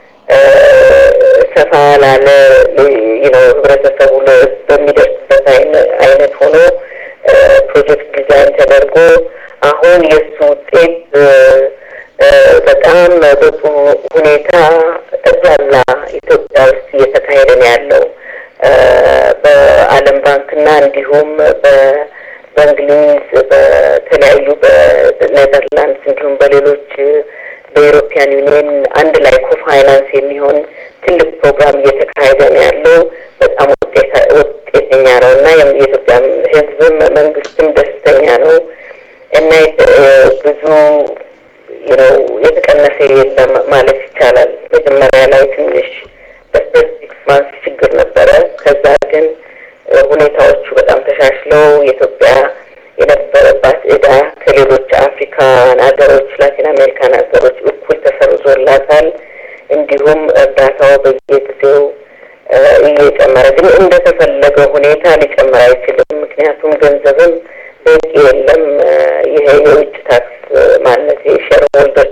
ሰፋ ላለ you know ህብረተሰቡ በሚደርስበት አይነት ሆኖ ፕሮጀክት ዲዛይን ተደርጎ አሁን የሱ ውጤት በጣም በጥሩ ሁኔታ ጠቅላላ ኢትዮጵያ ውስጥ እየተካሄደ ነው ያለው። በዓለም ባንክና እንዲሁም በእንግሊዝ በተለያዩ በኔዘርላንድስ እንዲሁም በሌሎች በዩሮፒያን ዩኒየን አንድ ላይ ኮፋይናንስ የሚሆን ትልቅ ፕሮግራም እየተካሄደ ነው ያለው። በጣም ውጤተኛ ነው እና የኢትዮጵያ ሕዝብም መንግስትም ደስተኛ ነው እና ብዙ you know የተቀነሰ የለም ማለት ይቻላል። መጀመሪያ ላይ ትንሽ በስፔሲፊክ ማንስ ችግር ነበረ። ከዛ ግን ሁኔታዎቹ በጣም ተሻሽለው የኢትዮጵያ የነበረባት እዳ ከሌሎች አፍሪካን ሀገሮች ላቲን አሜሪካን ሀገሮች እኩል ተሰርዞላታል። እንዲሁም እርዳታው በየጊዜው እየጨመረ ግን እንደተፈለገው ሁኔታ ሊጨምር አይችልም። ምክንያቱም ገንዘብም በቂ የለም። ይሄ የውጭ ታክስ ማለት የሼር ሆልደርስ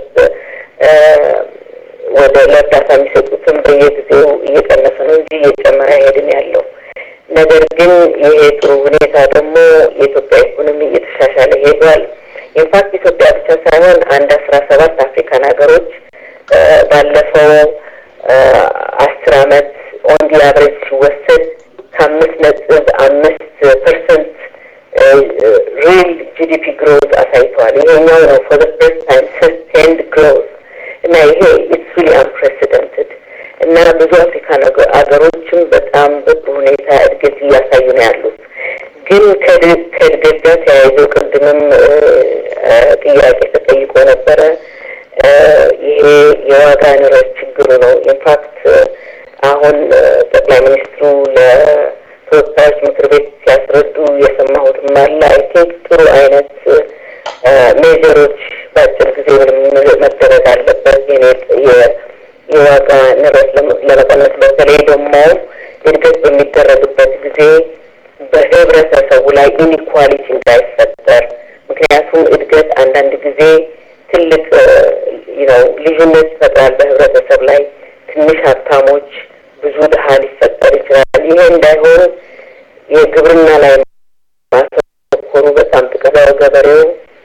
ወደ ለእርዳታ የሚሰጡትም በየጊዜው እየቀነሰ ነው እንጂ እየጨመረ አይሄድም ያለው። ነገር ግን ይሄ ጥሩ ሁኔታ ደግሞ የኢትዮጵያ ኢኮኖሚ እየተሻሻለ ሄዷል። ኢንፋክት ኢትዮጵያ ብቻ ሳይሆን አንድ አስራ ሰባት አፍሪካን ሀገሮች ባለፈው አስር አመት ኦን ዲ አቨሬጅ ሲወሰድ ከአምስት ነጥብ አምስት ፐርሰንት ሪል ጂዲፒ ግሮዝ አሳይተዋል። ይሄኛው ነው ፎር ዘ ፈርስት ታይም ሰስቴንድ ግሮዝ እና ይሄ ኢትስ ሪሊ አንፕሬሲደንትድ እና ብዙ አፍሪካን ሀገሮችም በጣም በጥሩ ሁኔታ እድገት እያሳዩ ነው ያሉት። ግን ከእድገት ጋር ተያይዞ ቅድምም ጥያቄ ተጠይቆ ነበረ። ይሄ የዋጋ ንረት ችግሩ ነው። ኢንፋክት አሁን ጠቅላይ ሚኒስትሩ ለተወካዮች ምክር ቤት ሲያስረዱ የሰማሁት ማለ አይ ቲንክ ጥሩ አይነት ሜጀሮች በአጭር ጊዜ መደረግ አለበት የዋጋ ንረት ለመቀነስ። በተለይ ደግሞ እድገት በሚደረግበት ጊዜ በህብረተሰቡ ላይ ኢኒኳሊቲ እንዳይፈጠር። ምክንያቱም እድገት አንዳንድ ጊዜ ትልቅ ነው ልዩነት ይፈጥራል በህብረተሰብ ላይ። ትንሽ ሀብታሞች ብዙ ድሃ ሊፈጠር ይችላል። ይሄ እንዳይሆን የግብርና ላይ ማተኮሩ በጣም ጥቅም ገበሬው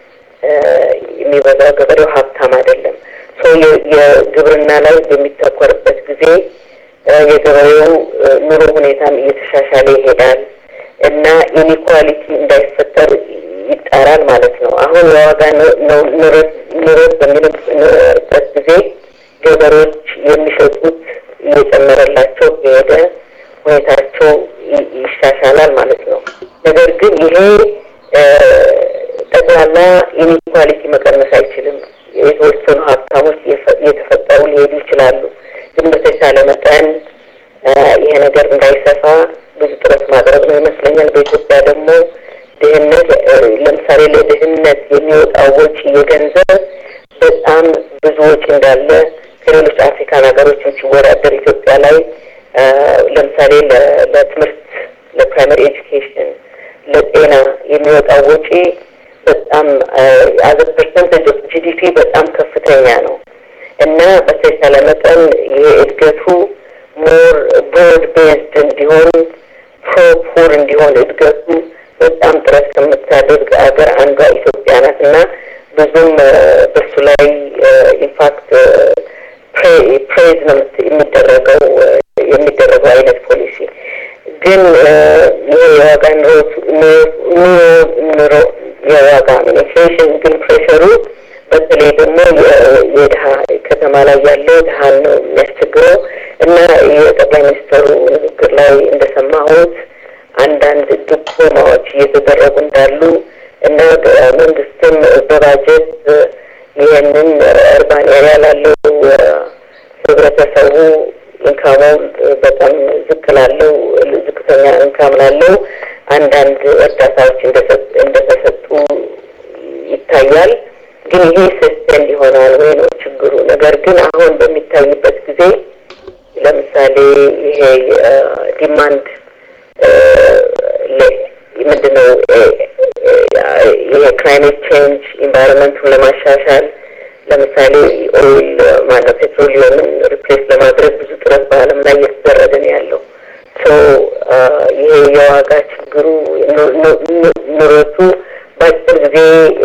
የሚበዛው ገበሬው ሀብታም አይደለም። ሶ የግብርና ላይ በሚተኮርበት ጊዜ የገበሬው ኑሮ ሁኔታም እየተሻሻለ ይሄዳል እና ኢኒኳሊቲ እንዳይፈጠር ይጣራል ማለት ነው። አሁን የዋጋ ንረት በሚኖርበት ጊዜ ገበሬዎች የሚሸጡት እየጨመረላቸው የሄደ ሁኔታቸው ይሻሻላል ማለት ነው። ነገር ግን ይሄ ጠቅላላ ኢኒኳሊቲ መቀነስ አይችልም። የተወሰኑ ሀብታሞች እየተፈጠሩ ሊሄዱ ይችላሉ። ግን በተቻለ መጠን ይሄ ነገር እንዳይሰፋ ብዙ ጥረት ማድረግ ነው ይመስለኛል። በኢትዮጵያ ደግሞ ድህነት ለምሳሌ ለድህነት የሚወጣው ወጪ የገንዘብ በጣም ብዙ ወጪ እንዳለ ከሌሎች አፍሪካን ሀገሮችን ሲወዳደር ኢትዮጵያ ላይ ለምሳሌ ለትምህርት ለፕራይመሪ ኤጁኬሽን ለጤና የሚወጣው ወጪ በጣም አዘ ፐርሰንቴጅ ኦፍ ጂዲፒ በጣም ከፍተኛ ነው እና በተቻለ መጠን ይሄ እድገቱ ሞር ብሮድ ቤዝድ እንዲሆን ፕሮፑር እንዲሆን እድገቱ በጣም ጥረት ከምታደርግ አገር አንዷ ኢትዮጵያ ናት እና ብዙም በሱ ላይ ኢንፋክት ፕሬዝ ነው የሚደረገው የሚደረገው አይነት ፖሊሲ ግን ይሄ የዋጋ ኑሮ የዋጋ ኢንፍሌሽን ግን ፕሬሸሩ በተለይ ደግሞ የድሃ ከተማ ላይ ያለው ድሃ ነው የሚያስቸግረው እና የጠቅላይ ሚኒስትሩ ንግግር ላይ እንደሰማሁት አንዳንድ ድጎማዎች እየተደረጉ እንዳሉ እና መንግስትም በባጀት ይህንን እርባን ኤሪያ ላለው ህብረተሰቡ ኢንካሙ በጣም ዝቅ ላለው ዝቅተኛ ኢንካም ላለው አንዳንድ እርዳታዎች እንደተሰጡ ይታያል። ግን ይሄ ሰስተን ይሆናል ወይ ነው ችግሩ። ነገር ግን አሁን በሚታይበት ጊዜ ለምሳሌ ይሄ ዲማንድ ምንድነው ይሄ ክላይሜት ቼንጅ ኢንቫይሮንመንቱን ለማሻሻል ለምሳሌ ኦይል ማለት ፔትሮሊየምን ሪፕሌስ ለማድረግ ብዙ ጥረት በዓለም ላይ እየተደረገ ነው ያለው። ሶ ይሄ የዋጋ ችግሩ ኑሮቱ በአጭር ጊዜ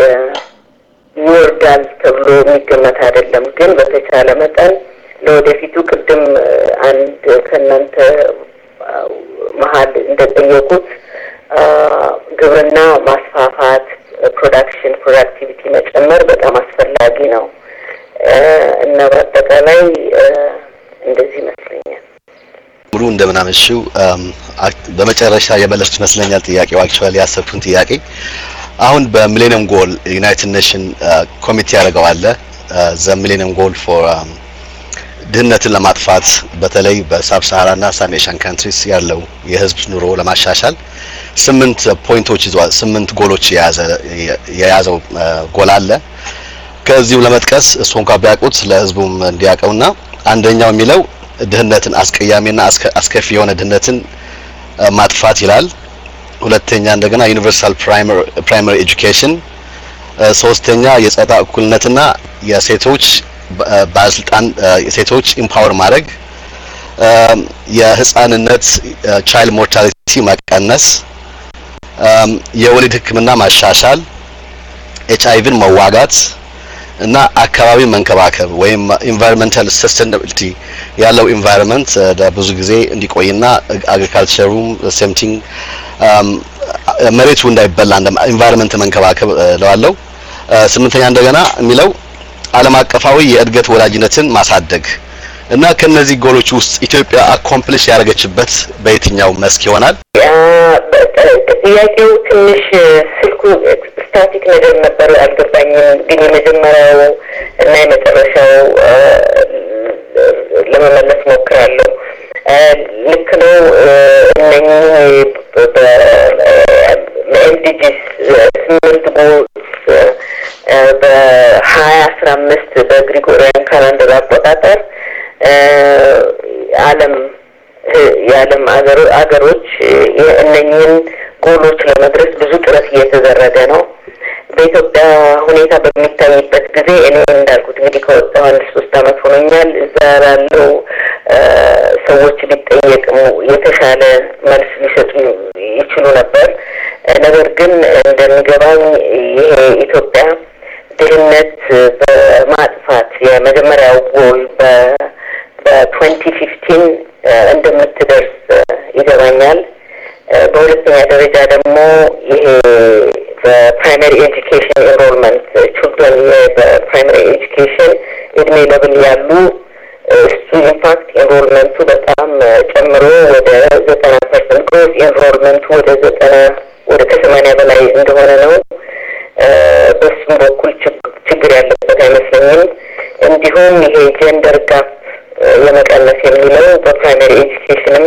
ይወርዳል ተብሎ የሚገመት አይደለም። ግን በተቻለ መጠን ለወደፊቱ ቅድም አንድ ከእናንተ መሀል እንደጠየቁት ግብርና ማስፋፋት ፕሮዳክሽን ፕሮዳክቲቪቲ መጨመር በጣም አስፈላጊ ነው እና በአጠቃላይ እንደዚህ ይመስለኛል። ሙሉ እንደምናመሽው በመጨረሻ የመለስኩት ይመስለኛል ጥያቄው አክቹአሊ ያሰብኩን ጥያቄ አሁን በሚሌኒየም ጎል ዩናይትድ ኔሽን ኮሚቴ ያደርገዋል ዘ ሚሌኒየም ጎል ፎር ድህነትን ለማጥፋት በተለይ በሳብ ሳሃራና ሳም ኤሽያን ካንትሪስ ያለው የህዝብ ኑሮ ለማሻሻል ስምንት ፖይንቶች ይዟል ስምንት ጎሎች የያዘ የያዘው ጎል አለ። ከዚሁ ለመጥቀስ እሱን ካባያቁት ለህዝቡም እንዲያቀውና አንደኛው የሚለው ድህነትን አስቀያሚና አስከፊ የሆነ ድህነትን ማጥፋት ይላል። ሁለተኛ እንደገና ዩኒቨርሳል ፕራይመሪ ፕራይመሪ ኤጁኬሽን፣ ሶስተኛ የጾታ እኩልነትና የሴቶች ባለስልጣን የሴቶች ኢምፓወር ማድረግ፣ የህፃንነት ቻይልድ ሞርታሊቲ መቀነስ፣ የወሊድ ህክምና ማሻሻል፣ ኤችአይቪን መዋጋት እና አካባቢ መንከባከብ ወይም ኢንቫይሮንመንታል ሰስቴናቢሊቲ ያለው ኢንቫይሮንመንት ለብዙ ጊዜ እንዲቆይና አግሪካልቸሩም ሴምቲንግ መሬቱ እንዳይበላ ኢንቫይሮንመንት መንከባከብ ለዋለው። ስምንተኛ እንደገና የሚለው ዓለም አቀፋዊ የእድገት ወዳጅነትን ማሳደግ እና ከነዚህ ጎሎች ውስጥ ኢትዮጵያ አኮምፕሊሽ ያደረገችበት በየትኛው መስክ ይሆናል? ጥያቄው ትንሽ ስልኩ ስታቲክ ነገር ነበር አልገባኝም። ግን የመጀመሪያው እና የመጨረሻው ለመመለስ ሞክራለሁ። ልክ ነው። እነኚህ በኤምዲጂስ ስምንት ጎልስ በሀያ አስራ አምስት በግሪጎሪያን ካላንደር አቆጣጠር ዓለም የዓለም አገሮች እነኚህን ጎሎች ለመድረስ ብዙ ጥረት እየተደረገ ነው። በኢትዮጵያ ሁኔታ በሚታይበት ጊዜ እኔ እንዳልኩት እንግዲህ ከወጣሁ አንድ ሶስት አመት ሆኖኛል። እዛ ያለው ሰዎች ሊጠየቁ የተሻለ መልስ ሊሰጡ ይችሉ ነበር። ነገር ግን እንደሚገባኝ ይሄ ኢትዮጵያ ድህነት በማጥፋት የመጀመሪያው ጎል በትዌንቲ ፊፍቲን እንደምትደርስ ይገባኛል። በሁለተኛ ደረጃ ደግሞ ይሄ በፕራይመሪ ኤጁኬሽን ኢንሮልመንት ችልድረን በፕራይመሪ ኤጁኬሽን እድሜ ለብል ያሉ እሱ ኢንፋክት ኢንሮልመንቱ በጣም ጨምሮ ወደ ዘጠና ፐርሰንት ግሮስ ኢንሮልመንቱ ወደ ዘጠና ወደ ከሰማንያ በላይ እንደሆነ ነው። በሱም በኩል ችግር ያለበት አይመስለኝም። እንዲሁም ይሄ ጀንደር ጋፕ የመቀነስ የሚለው በፕራይመሪ ኤጁኬሽን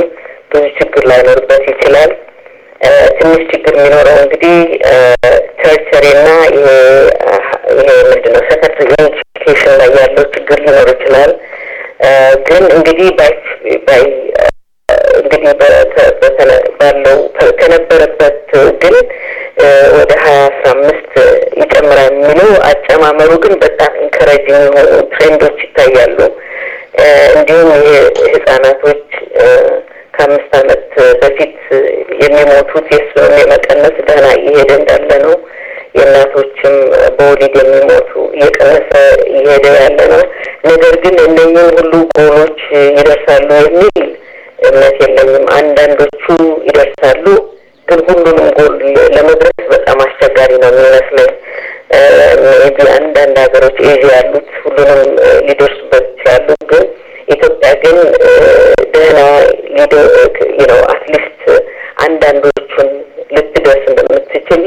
ችግር ላይኖርበት ይችላል። ትንሽ ችግር የሚኖረው እንግዲህ ተርቸሪና ይሄ ይሄ ምንድነው ሰከንደሪ ኤጁኬሽን ላይ ያለው ችግር ሊኖር ይችላል። ግን እንግዲህ ባይ ባይ እንግዲህ ባለው ከነበረበት ግን ወደ ሀያ አስራ አምስት ይጨምራል የሚለው አጨማመሩ ግን በጣም ኢንከሬጂንግ የሆኑ ትሬንዶች ይታያሉ። እንዲሁም ህጻናቶች ከአምስት ዓመት በፊት የሚሞቱት የእሱን የመቀነስ ደህና እየሄደ እንዳለ ነው። የእናቶችም በወሊድ የሚሞቱ እየቀነሰ እየሄደ ያለ ነው። ነገር ግን እነኚህ ሁሉ ጎሎች ይደርሳሉ የሚል እምነት የለኝም። አንዳንዶቹ ይደርሳሉ፣ ግን ሁሉንም ጎል ለመድረስ በጣም አስቸጋሪ ነው የሚመስለኝ። ሜቢ አንዳንድ ሀገሮች ኤዥያ ያሉት ሁሉንም ሊደርሱበት ይችላሉ። ግን ኢትዮጵያ ግን ደህና ሊዶ ነው አትሊስት አንዳንዶቹን ልትደርስ እንደምትችል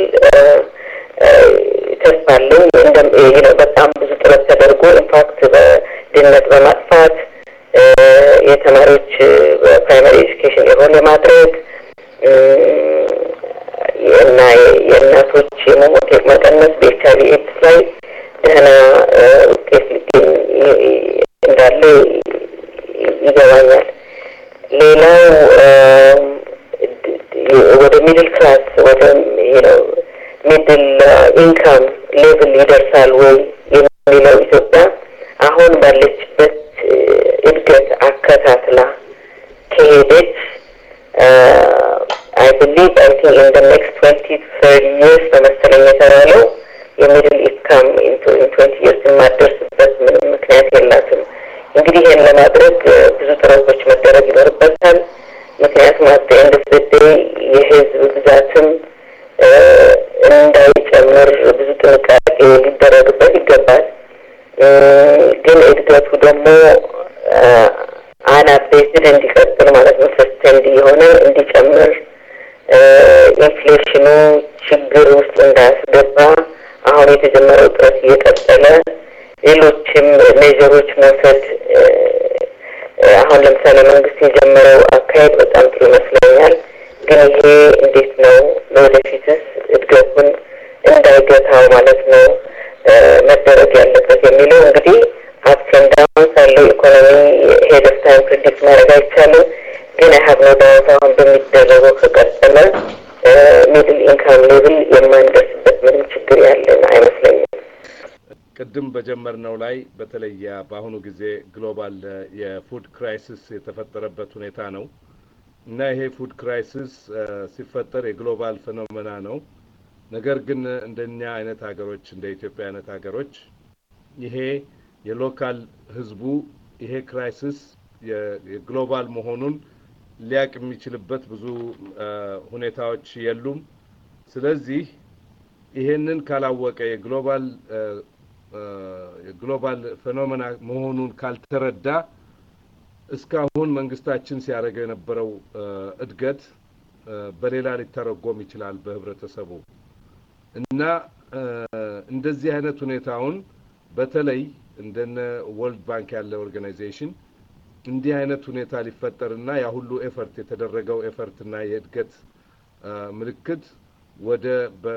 ተስፋ አለኝ። እንደም በጣም ብዙ ጥረት ተደርጎ ኢንፋክት በድህነት በማጥፋት የተማሪዎች ፕራይመሪ ኤጁኬሽን የሆነ ማድረግ እና የእናቶች የመሞት መቀነስ በኤች አይ ቪ ኤድስ ላይ ደህና ውጤት ሊገኝ እንዳለ ይገባኛል። ሌላው ወደ ሚድል ክላስ ወደ ነው ሚድል ኢንካም ሌቭል ይደርሳል ወይ የሚለው ኢትዮጵያ አሁን ባለችበት እድገት አከታትላ ከሄደች I believe I think in the next twenty to thirty years በመሰለኝ የተባለው የሚድል ኢንካም in twenty years የማትደርስበት ምንም ምክንያት የላትም። እንግዲህ ይህን ለማድረግ ብዙ ጥረቶች መደረግ ይኖርበታል። ምክንያቱም at the end of the day የህዝብ ብዛትም እንዳይጨምር ብዙ ጥንቃቄ ሊደረግበት ይገባል። ግን እድገቱ ደግሞ አናቤትድ እንዲቀጥል ማለት ነው ሰስቴንድ የሆነ እንዲጨምር ኢንፍሌሽኑ ችግር ውስጥ እንዳያስገባ አሁን የተጀመረው ጥረት እየቀጠለ ሌሎችም ሜጀሮች መውሰድ አሁን ለምሳሌ መንግስት የጀመረው አካሄድ በጣም ጥሩ ይመስለኛል። ግን ይሄ እንዴት ነው ለወደፊትስ እድገቱን እንዳይገታው ማለት ነው መደረግ ያለበት የሚለው እንግዲህ አፕን ዳውን ሳለው ኢኮኖሚ ሄድ ኦፍ ታይም ፕሪዲክት ማድረግ አይቻልም። ግን I have no doubt አሁን በሚደረገው ከቀጠለ ሚድል ኢንካም ሌቭል የማንደርስበት ምንም ችግር ያለን አይመስለኝም። ቅድም በጀመርነው ላይ በተለይ በአሁኑ ጊዜ ግሎባል የፉድ ክራይሲስ የተፈጠረበት ሁኔታ ነው እና ይሄ ፉድ ክራይሲስ ሲፈጠር የግሎባል ፌኖሜና ነው። ነገር ግን እንደኛ አይነት ሀገሮች እንደ ኢትዮጵያ አይነት ሀገሮች ይሄ የሎካል ህዝቡ ይሄ ክራይሲስ የግሎባል መሆኑን ሊያቅ የሚችልበት ብዙ ሁኔታዎች የሉም። ስለዚህ ይሄንን ካላወቀ የግሎባል የግሎባል ፌኖሜና መሆኑን ካልተረዳ እስካሁን መንግስታችን ሲያደርገው የነበረው እድገት በሌላ ሊተረጎም ይችላል በህብረተሰቡ እና እንደዚህ አይነት ሁኔታውን በተለይ እንደነ ወርልድ ባንክ ያለ ኦርጋናይዜሽን እንዲህ አይነት ሁኔታ ሊፈጠርና ያ ሁሉ ኤፈርት የተደረገው ኤፈርትና የእድገት ምልክት ወደ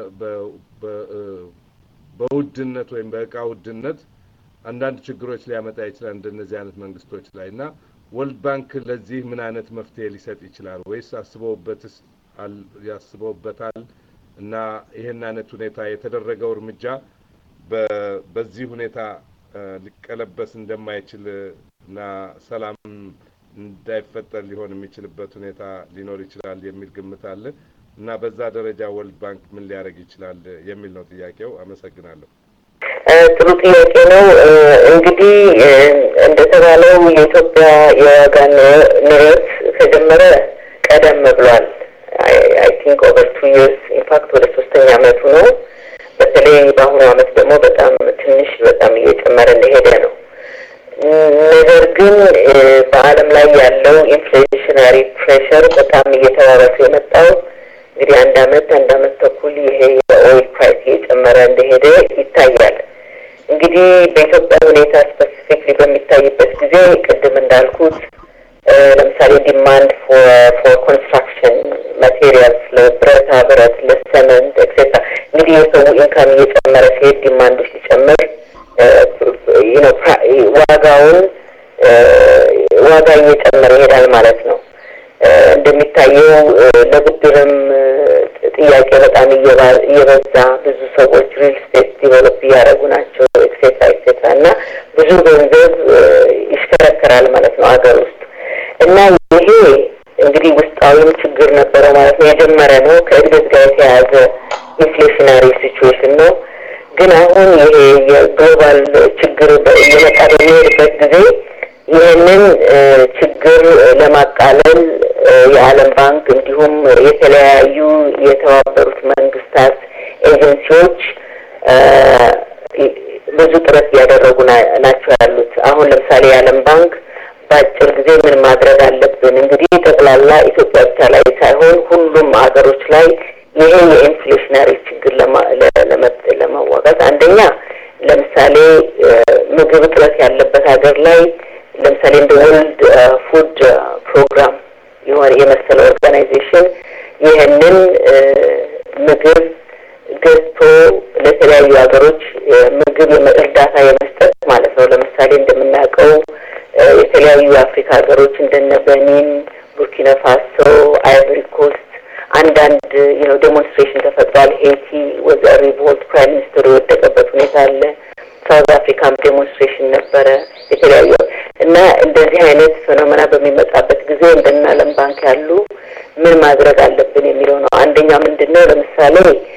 በውድነት ወይም በእቃ ውድነት አንዳንድ ችግሮች ሊያመጣ ይችላል እንደነዚህ አይነት መንግስቶች ላይና ወርልድ ባንክ ለዚህ ምን አይነት መፍትሄ ሊሰጥ ይችላል ወይስ አስበውበትስ ያስበውበታል እና ይሄን አይነት ሁኔታ የተደረገው እርምጃ በዚህ ሁኔታ ሊቀለበስ እንደማይችል እና ሰላም እንዳይፈጠር ሊሆን የሚችልበት ሁኔታ ሊኖር ይችላል የሚል ግምት አለ እና በዛ ደረጃ ወርልድ ባንክ ምን ሊያደርግ ይችላል የሚል ነው ጥያቄው። አመሰግናለሁ። ጥሩ ጥያቄ ነው። እንግዲህ እንደተባለው የኢትዮጵያ የዋጋ ንረት ከጀመረ ቀደም ብሏል። አይ ቲንክ ኦቨር two years ኢንፋክት ወደ ሶስተኛ አመቱ ነው። በተለይ በአሁኑ አመት ደግሞ በጣም ትንሽ በጣም እየጨመረ እንደሄደ ነው። ነገር ግን በአለም ላይ ያለው ኢንፍሌሽናሪ ፕሬሸር በጣም እየተባባሰ የመጣው እንግዲህ አንድ አመት አንድ አመት ተኩል ይሄ የኦይል ፕራይስ እየጨመረ እንደሄደ ይታያል። እንግዲህ በኢትዮጵያ ሁኔታ ስፔሲፊክሊ በሚታይበት ጊዜ ቅድም እንዳልኩት ለምሳሌ ዲማንድ ፎር ፎር ኮንስትራክሽን ማቴሪያልስ ለብረታ ብረት ለሰመንት ኤክሴትራ እንግዲህ የሰው ኢንካም እየጨመረ ሲሄድ ዲማንዱ ሲጨምር you know ዋጋውን ዋጋ እየጨመረ ይሄዳል ማለት ነው። እንደሚታየው ለብድርም ጥያቄ በጣም እየበዛ ብዙ ሰዎች ሪል ስቴት ዲቨሎፕ እያደረጉ ናቸው ኤክሴትራ ኤክሴትራ እና ብዙ ገንዘብ ይሽከረከራል ማለት ነው አገር ውስጥ እና ይሄ እንግዲህ ውስጣዊም ችግር ነበረው ማለት ነው። የጀመረ ነው ከእድገት ጋር የተያያዘ ኢንፍሌሽናሪ ሲቹዌሽን ነው። ግን አሁን ይሄ የግሎባል ችግር እየመጣ በሚሄድበት ጊዜ ይህንን ችግር ለማቃለል የዓለም ባንክ እንዲሁም የተለያዩ የተባበሩት መንግስታት ኤጀንሲዎች ብዙ ጥረት ያደረጉ ናቸው ያሉት። አሁን ለምሳሌ የዓለም ባንክ በአጭር ጊዜ ምን ማድረግ አለብን እንግዲህ ጠቅላላ ኢትዮጵያ ብቻ ላይ ሳይሆን ሁሉም ሀገሮች ላይ ይሄ የኢንፍሌሽናሪ ችግር ለማዋጋት አንደኛ ለምሳሌ ምግብ እጥረት ያለበት ሀገር ላይ ለምሳሌ እንደ ወርልድ ፉድ ፕሮግራም የሆነ የመሰለ ኦርጋናይዜሽን ይህንን ምግብ ገዝቶ ለተለያዩ ሀገሮች ምግብ እርዳታ የመስጠት ማለት ነው። ለምሳሌ እንደምናውቀው የተለያዩ የአፍሪካ ሀገሮች እንደነ ቤኒን፣ ቡርኪና ፋሶ፣ አይቮሪ ኮስት አንዳንድ you know ዴሞንስትሬሽን ተፈጥሯል። ሄይቲ ወዘ ሪቮልት ፕራይም ሚኒስተር የወደቀበት ሁኔታ አለ። ሳውዝ አፍሪካም ዴሞንስትሬሽን ነበረ የተለያዩ እና እንደዚህ አይነት ፌኖሜና በሚመጣበት ጊዜ እንደና ዓለም ባንክ ያሉ ምን ማድረግ አለብን የሚለው ነው። አንደኛ ምንድነው ለምሳሌ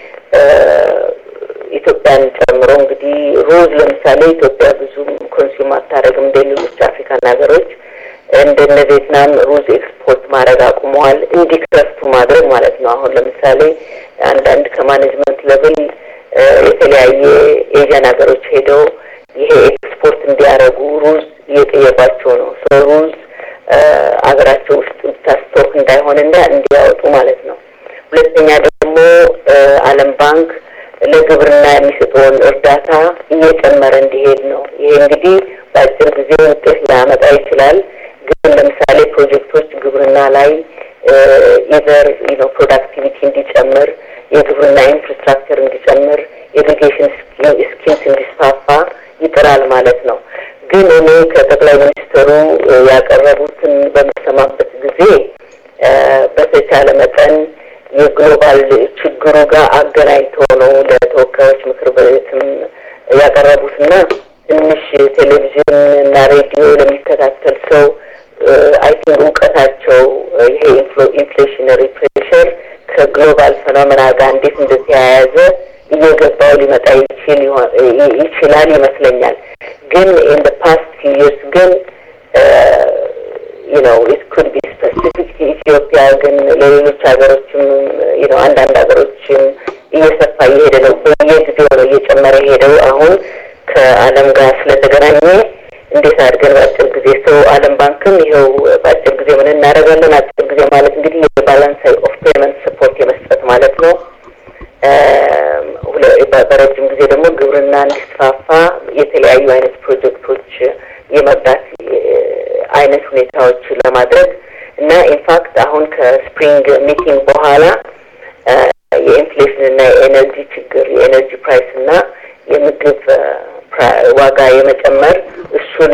ኢትዮጵያን ጨምሮ እንግዲህ ሩዝ ለምሳሌ ኢትዮጵያ ብዙ ኮንሱም አታረግም እንደሌሎች አፍሪካን ሀገሮች እንደነ ቪየትናም ሩዝ ኤክስፖርት ማድረግ አቁመዋል። እንዲከፍቱ ማድረግ ማለት ነው። አሁን ለምሳሌ አንዳንድ ከማኔጅመንት ሌቭል የተለያየ ኤዥያን ሀገሮች ሄደው ይሄ ኤክስፖርት እንዲያደርጉ ሩዝ እየጠየቋቸው ነው። ሶ ሩዝ አገራቸው ውስጥ ስቶክ እንዳይሆንና እንዲያወጡ ማለት ነው። ሁለተኛ ደግሞ ዓለም ባንክ ለግብርና የሚሰጠውን እርዳታ እየጨመረ እንዲሄድ ነው። ይሄ እንግዲህ በአጭር ጊዜ ውጤት ሊያመጣ ይችላል። ግን ለምሳሌ ፕሮጀክቶች ግብርና ላይ ኢዘር you know ፕሮዳክቲቪቲ እንዲጨምር የግብርና ኢንፍራስትራክቸር እንዲጨምር ኢሪጌሽን ስኪምስ እንዲስፋፋ ይጥራል ማለት ነው። ግን እኔ ከጠቅላይ ሚኒስትሩ ያቀረቡትን በመሰማበት ጊዜ በተቻለ መጠን የግሎባል ችግሩ ጋር አገናኝቶ ነው ለተወካዮች ምክር ቤትም ያቀረቡትና ትንሽ ቴሌቪዥን እና ሬዲዮ ለሚከታተል ሰው አይ ቲንክ እውቀታቸው ይሄ ኢንፍሌሽነሪ ፕሬሸር ከግሎባል ፌኖሜና ጋር እንዴት እንደተያያዘ እየገባው ሊመጣ ይችል ይችላል ይመስለኛል። ግን in the past few years ግን you know it could be specific to Ethiopia ግን ለሌሎች ሀገሮችም you know አንዳንድ ሀገሮችም እየሰፋ እየሄደ ነው። በየጊዜው ነው እየጨመረ ሄደው አሁን ከዓለም ጋር ስለተገናኘ እንዴት አድርገን በአጭር ጊዜ ሰው ዓለም ባንክም ይኸው በአጭር ጊዜ ምን እናደርጋለን አጭር ጊዜ ማለት እንግዲህ የባላንስ ኦፍ ፔመንት ሰፖርት የመስጠት ማለት ነው። በረጅም ጊዜ ደግሞ ግብርና እንዲስፋፋ የተለያዩ አይነት ፕሮጀክቶች የመርዳት አይነት ሁኔታዎች ለማድረግ እና ኢንፋክት አሁን ከስፕሪንግ ሚቲንግ በኋላ የኢንፍሌሽን እና የኤነርጂ ችግር የኤነርጂ ፕራይስ እና የምግብ ዋጋ የመጨመር እሱን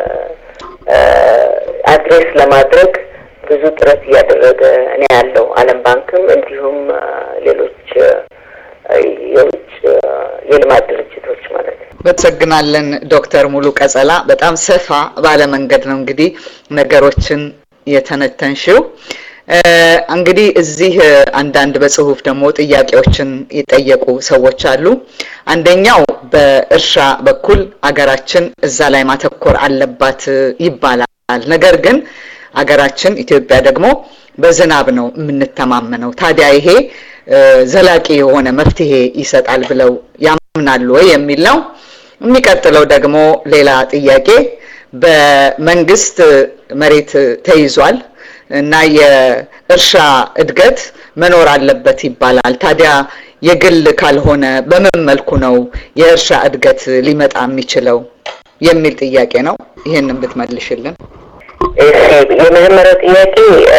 አድሬስ ለማድረግ ብዙ ጥረት እያደረገ እኔ ያለው ዓለም ባንክም እንዲሁም ሌሎች የውጭ የልማት ድርጅቶች ማለት ነው። በተሰግናለን ዶክተር ሙሉ ቀጸላ በጣም ሰፋ ባለ መንገድ ነው እንግዲህ ነገሮችን የተነተንሽው። እንግዲህ እዚህ አንዳንድ በጽሁፍ ደግሞ ጥያቄዎችን ይጠየቁ ሰዎች አሉ። አንደኛው በእርሻ በኩል አገራችን እዛ ላይ ማተኮር አለባት ይባላል። ነገር ግን አገራችን ኢትዮጵያ ደግሞ በዝናብ ነው የምንተማመነው። ታዲያ ይሄ ዘላቂ የሆነ መፍትሄ ይሰጣል ብለው ያምናሉ ወይ የሚል ነው። የሚቀጥለው ደግሞ ሌላ ጥያቄ በመንግስት መሬት ተይዟል እና የእርሻ እድገት መኖር አለበት ይባላል። ታዲያ የግል ካልሆነ በምን መልኩ ነው የእርሻ እድገት ሊመጣ የሚችለው የሚል ጥያቄ ነው። ይሄንን ብትመልሽልን። እሺ የመጀመሪያው ጥያቄ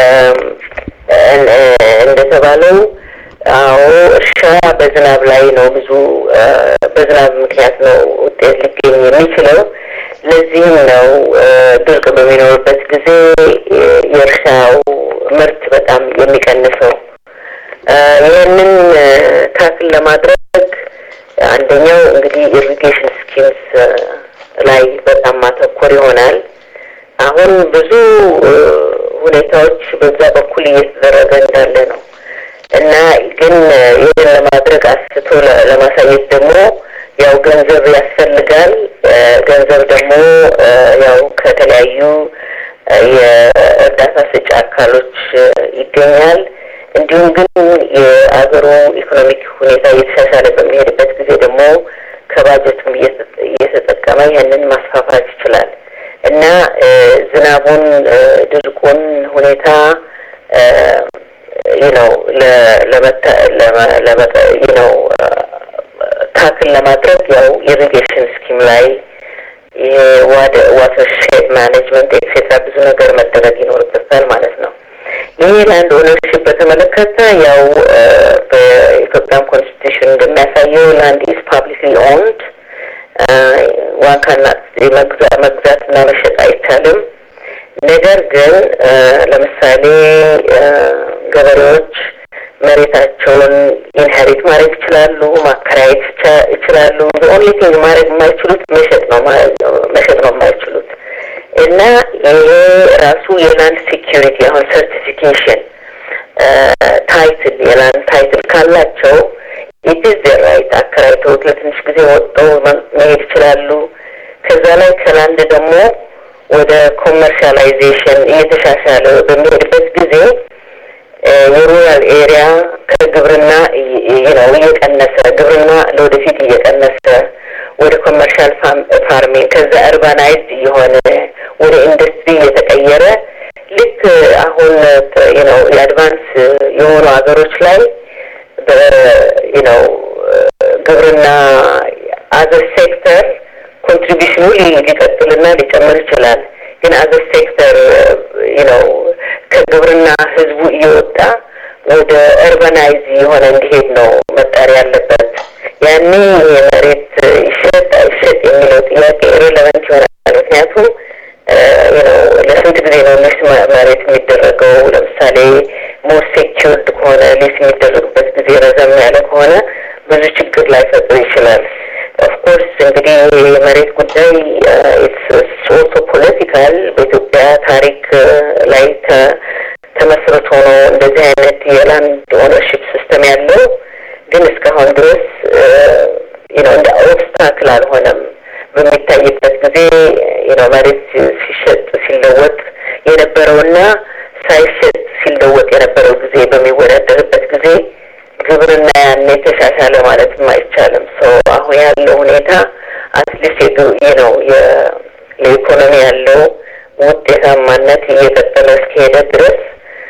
እንደተባለው አዎ እርሻ በዝናብ ላይ ነው ብዙ በዝናብ ምክንያት ነው ውጤት ሊገኝ የሚችለው። ለዚህም ነው ድርቅ በሚኖርበት ጊዜ የእርሻው ምርት በጣም የሚቀንሰው። ይህንን ታክል ለማድረግ አንደኛው እንግዲህ ኢሪጌሽን ስኪምስ ላይ በጣም ማተኮር ይሆናል። አሁን ብዙ ሁኔታዎች በዛ በኩል እየተደረገ እንዳለ ነው እና ግን ይህን ለማድረግ አስቶ ለማሳየት ደግሞ ያው ገንዘብ ያስፈልጋል። ገንዘብ ደግሞ ያው ከተለያዩ የእርዳታ ሰጪ አካሎች ይገኛል። እንዲሁም ግን የአገሩ ኢኮኖሚክ ሁኔታ እየተሻሻለ በሚሄድበት ጊዜ ደግሞ ከባጀቱም እየተጠቀመ ይህንን ማስፋፋት ይችላል እና ዝናቡን ድርቁን ሁኔታ you know ለመታ ለመታ you know ታክል ለማድረግ ያው ኢሪጌሽን ስኪም ላይ የዋተርሼድ ማኔጅመንት ኤክሴትራ ብዙ ነገር መደረግ ይኖርበታል ማለት ነው። ይሄ ላንድ ኦነርሺፕ በተመለከተ ያው በኢትዮጵያ ኮንስቲቱሽን እንደሚያሳየው ላንድ ኢዝ ፐብሊክሊ ኦውንድ ዋን ካናት መግዛት እና መሸጥ አይቻልም። ነገር ግን ለምሳሌ ገበሬዎች መሬታቸውን ኢንሄሪት ማድረግ ይችላሉ፣ ማከራየት ይችላሉ። ኦንሊ ቲንግ ማድረግ የማይችሉት መሸጥ ነው መሸጥ ነው የማይችሉት እና ይሄ ራሱ የላንድ ሴኩሪቲ አሁን ሰርቲፊኬሽን ታይትል የላንድ ታይትል ካላቸው it is their right አከራይተው ለትንሽ ጊዜ ወጥተው መሄድ ይችላሉ። ከዛ ላይ ከላንድ ደግሞ ወደ ኮመርሻላይዜሽን እየተሻሻለ በሚሄድበት ጊዜ የሩራል ኤሪያ ከግብርና ነው እየቀነሰ ግብርና ለወደፊት እየቀነሰ ወደ ኮመርሻል ፋርሚንግ ከዛ አርባናይዝ የሆነ ወደ ኢንዱስትሪ እየተቀየረ ልክ አሁን ነው የአድቫንስ የሆኑ ሀገሮች ላይ you know ግብርና አዘር ሴክተር ኮንትሪቢዩሽኑ ሊቀጥልና ሊጨምር ይችላል። ግን አዘር ሴክተር you know ከግብርና ህዝቡ እየወጣ ወደ አርባናይዝ የሆነ እንዲሄድ ነው መጣር ያለበት። ያኔ የመሬት ይሸጥ አይሸጥ የሚለው ጥያቄ ሪሌቫንት ይሆናል። ምክንያቱም you know ለስንት ጊዜ ነው ሊስ መሬት የሚደረገው? ለምሳሌ ሞር ሴኪውርድ ከሆነ ሊስ የሚደረግበት ጊዜ ረዘም ያለ ከሆነ ብዙ ችግር ላይ ፈጥሮ ይችላል። ኦፍ ኮርስ እንግዲህ የመሬት ጉዳይ ኢትስ ሶርስ ፖለቲካል በኢትዮጵያ ታሪክ ላይ ተመስርቶ ነው እንደዚህ አይነት የላንድ ኦነርሺፕ ሲስተም ያለው። ግን እስካሁን ድረስ you know እንደ ኦብስታክል አልሆነም። በሚታይበት ጊዜ you know መሬት ሲሸጥ ሲለወጥ የነበረውና ሳይሸጥ ሲለወጥ የነበረው ጊዜ በሚወዳደርበት ጊዜ ግብርና ያን የተሻሻለ ማለት አይቻልም። ሶ አሁን ያለው ሁኔታ አትሊስት you know የኢኮኖሚ ያለው ውጤታማነት እየቀጠለ እስከሄደ ድረስ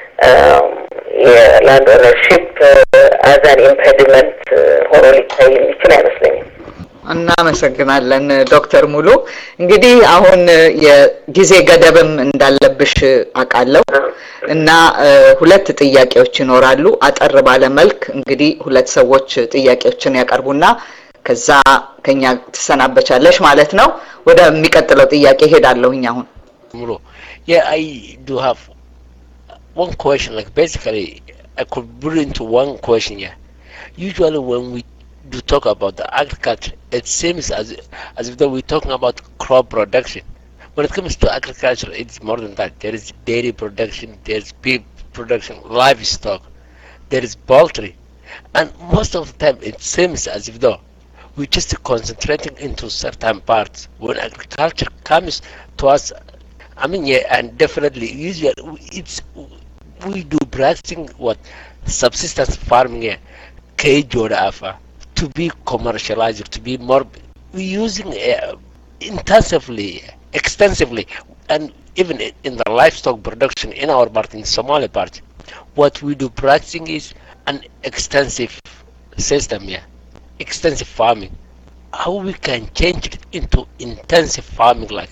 የላንድ ኦነርሺፕ አዛን ኢምፔዲመንት ሆኖ ሊታይ የሚችል አይመስለኝም። እናመሰግናለን ዶክተር ሙሉ። እንግዲህ አሁን የጊዜ ገደብም እንዳለብሽ አቃለው እና ሁለት ጥያቄዎች ይኖራሉ። አጠር ባለ መልክ እንግዲህ ሁለት ሰዎች ጥያቄዎችን ያቀርቡና ከዛ ከኛ ተሰናበቻለሽ ማለት ነው። ወደ የሚቀጥለው ጥያቄ ሄዳለሁኝ አሁን ሙሉ yeah I do have one question, like basically I could put it into one question here. Usually when we do talk about the agriculture, it seems as as if though we're talking about crop production. When it comes to agriculture, it's more than that. There is dairy production, there's beef production, livestock, there is poultry, and most of the time it seems as if though we're just concentrating into certain parts. When agriculture comes to us, I mean, yeah, and definitely usually it's we do practicing what subsistence farming here, cage or alpha, to be commercialized, to be more we're using uh, intensively, extensively, and even in the livestock production in our part, in Somali part, what we do practicing is an extensive system here, extensive farming. How we can change it into intensive farming, like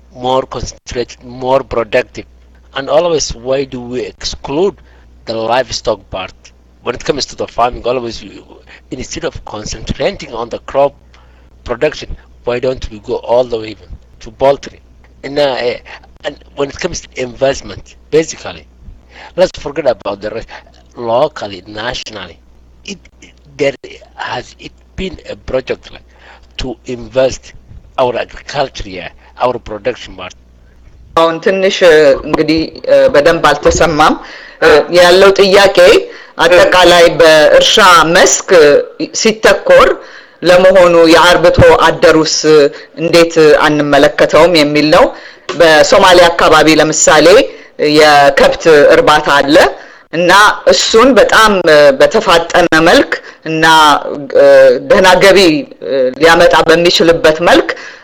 more concentrated, more productive. And always, why do we exclude the livestock part? When it comes to the farming, always, you, instead of concentrating on the crop production, why don't we go all the way even to poultry? And, uh, and when it comes to investment, basically, let's forget about the rest. Locally, nationally, it, it there has it been a project like to invest our agriculture, yeah, our production part. አሁን ትንሽ እንግዲህ በደንብ አልተሰማም ያለው ጥያቄ አጠቃላይ በእርሻ መስክ ሲተኮር ለመሆኑ የአርብቶ አደሩስ እንዴት አንመለከተውም የሚል ነው። በሶማሊያ አካባቢ ለምሳሌ የከብት እርባታ አለ እና እሱን በጣም በተፋጠነ መልክ እና ደህና ገቢ ሊያመጣ በሚችልበት መልክ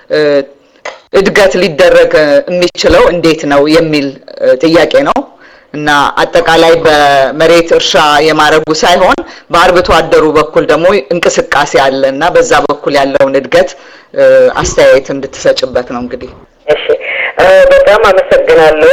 እድገት ሊደረግ የሚችለው እንዴት ነው የሚል ጥያቄ ነው እና አጠቃላይ በመሬት እርሻ የማረጉ ሳይሆን በአርብቶ አደሩ በኩል ደግሞ እንቅስቃሴ አለና በዛ በኩል ያለውን እድገት አስተያየት እንድትሰጭበት ነው እንግዲህ። እሺ በጣም አመሰግናለሁ።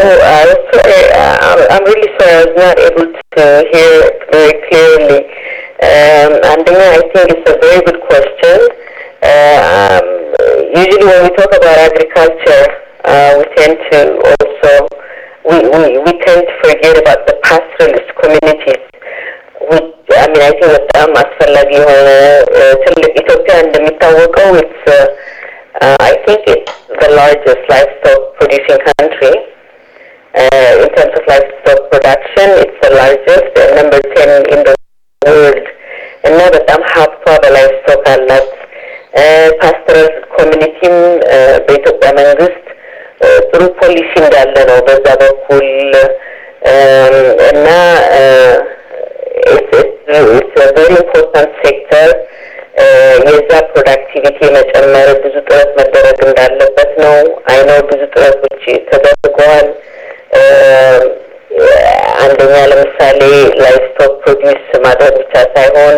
I'm really sorry I was not able to hear very clearly. Um, and I think it's a very good question. Um, usually when we talk about agriculture, uh, we tend to also, we, we, we tend to forget about the pastoralist communities. Which, I mean, I think በጣም አስፈላጊ የሆነ ትልቅ ኢትዮጵያ እንደሚታወቀው it's uh, uh, I think it's the largest livestock producing country. Uh, in terms of livestock production, it's the largest, uh, number ten in the world. እና በጣም ሀብቷ በላይቭስቶክ አላት። ፓስተራል ኮሚኒቲም በኢትዮጵያ መንግስት ጥሩ ፖሊሲ እንዳለ ነው በዛ በኩል እና it's a very important sector. የዛ ፕሮዳክቲቪቲ መጨመር ብዙ ጥረት መደረግ እንዳለበት ነው። አይ ነው ብዙ ጥረቶች ተደርገዋል። አንደኛ ለምሳሌ ላይቭስቶክ ፕሮዲዩስ ማድረግ ብቻ ሳይሆን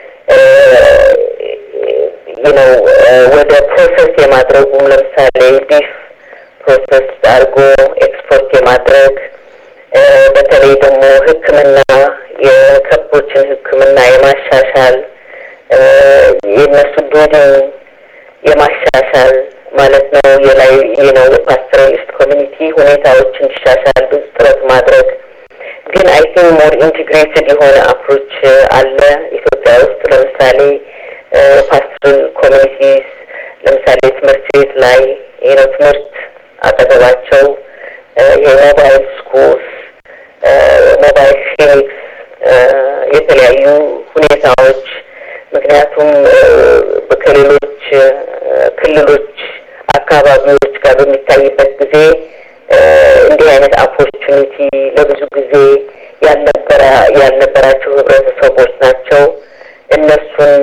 you know ወደ ፕሮሰስ የማድረጉም ለምሳሌ ቢፍ ፕሮሰስ አድርጎ ኤክስፖርት የማድረግ በተለይ ደግሞ ሕክምና የከብቶችን ሕክምና የማሻሻል የነሱ ዶዶ የማሻሻል ማለት ነው። የላይ የነው ፓስተራሊስት ኮሚኒቲ ሁኔታዎች እንዲሻሻል ብዙ ጥረት ማድረግ ግን አይ ቲንክ ሞር ኢንቲግሬትድ የሆነ አፕሮች አለ ኢትዮጵያ ውስጥ። ለምሳሌ ፓስተራል ኮሚኒቲስ ለምሳሌ ትምህርት ቤት ላይ የነው ትምህርት አጠገባቸው የሞባይል ስኩልስ ሞባይል ክሊኒክስ የተለያዩ ሁኔታዎች ምክንያቱም በከሌሎች ክልሎች አካባቢዎች ጋር በሚታይበት ጊዜ እንዲህ አይነት ኦፖርቹኒቲ ለብዙ ጊዜ ያልነበረ ያልነበራቸው ህብረተሰቦች ናቸው። እነሱን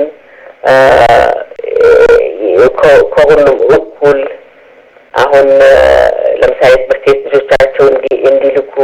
ከሁሉም እኩል አሁን ለምሳሌ ትምህርት ቤት ልጆቻቸው እንዲልኩ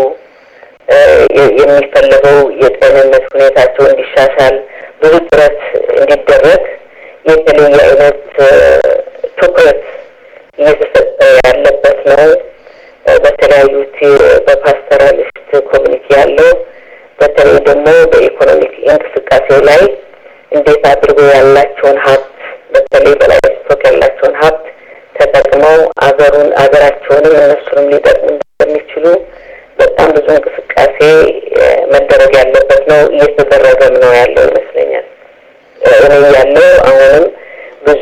የሚፈለገው የጤንነት ሁኔታቸው እንዲሻሻል ብዙ ጥረት እንዲደረግ የተለየ አይነት ትኩረት እየተሰጠ ያለበት ነው። በተለያዩ በፓስተራሊስት ኮሚኒቲ ያለው በተለይ ደግሞ በኢኮኖሚክ እንቅስቃሴው ላይ እንዴት አድርገው ያላቸውን ሀብት በተለይ በላይቭስቶክ ያላቸውን ሀብት ተጠቅመው አገሩን አገራቸውንም እነሱንም ሊጠቅሙ እንደሚችሉ በጣም ብዙ እንቅስቃሴ መደረግ ያለበት ነው። እየተደረገም ነው ያለው ይመስለኛል። እኔ ያለው አሁንም ብዙ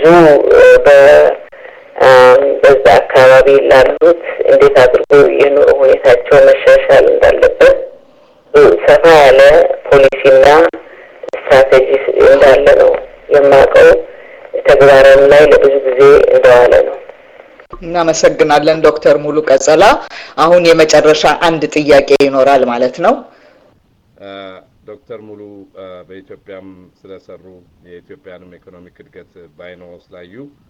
በዛ አካባቢ ላሉት እንዴት አድርጎ የኑሮ ሁኔታቸው መሻሻል እንዳለበት ሰፋ ያለ ፖሊሲና ስትራቴጂ እንዳለ ነው የማውቀው። ተግባራዊ ላይ ለብዙ ጊዜ እንደዋለ ነው። እናመሰግናለን ዶክተር ሙሉ ቀጸላ። አሁን የመጨረሻ አንድ ጥያቄ ይኖራል ማለት ነው። ዶክተር ሙሉ በኢትዮጵያም ስለሰሩ የኢትዮጵያንም ኢኮኖሚክ እድገት ባይኖ ስላዩ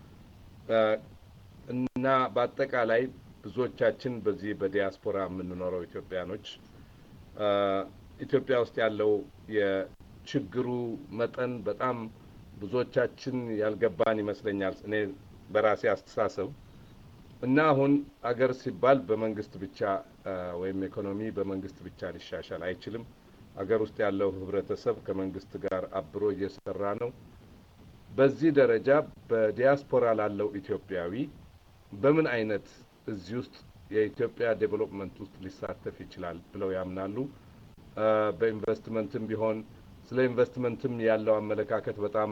እና በአጠቃላይ ብዙዎቻችን በዚህ በዲያስፖራ የምንኖረው ኢትዮጵያኖች ኢትዮጵያ ውስጥ ያለው የችግሩ መጠን በጣም ብዙዎቻችን ያልገባን ይመስለኛል። እኔ በራሴ አስተሳሰብ እና አሁን አገር ሲባል በመንግስት ብቻ ወይም ኢኮኖሚ በመንግስት ብቻ ሊሻሻል አይችልም። አገር ውስጥ ያለው ህብረተሰብ ከመንግስት ጋር አብሮ እየሰራ ነው። በዚህ ደረጃ በዲያስፖራ ላለው ኢትዮጵያዊ በምን አይነት እዚህ ውስጥ የኢትዮጵያ ዴቨሎፕመንት ውስጥ ሊሳተፍ ይችላል ብለው ያምናሉ? በኢንቨስትመንትም ቢሆን ስለ ኢንቨስትመንትም ያለው አመለካከት በጣም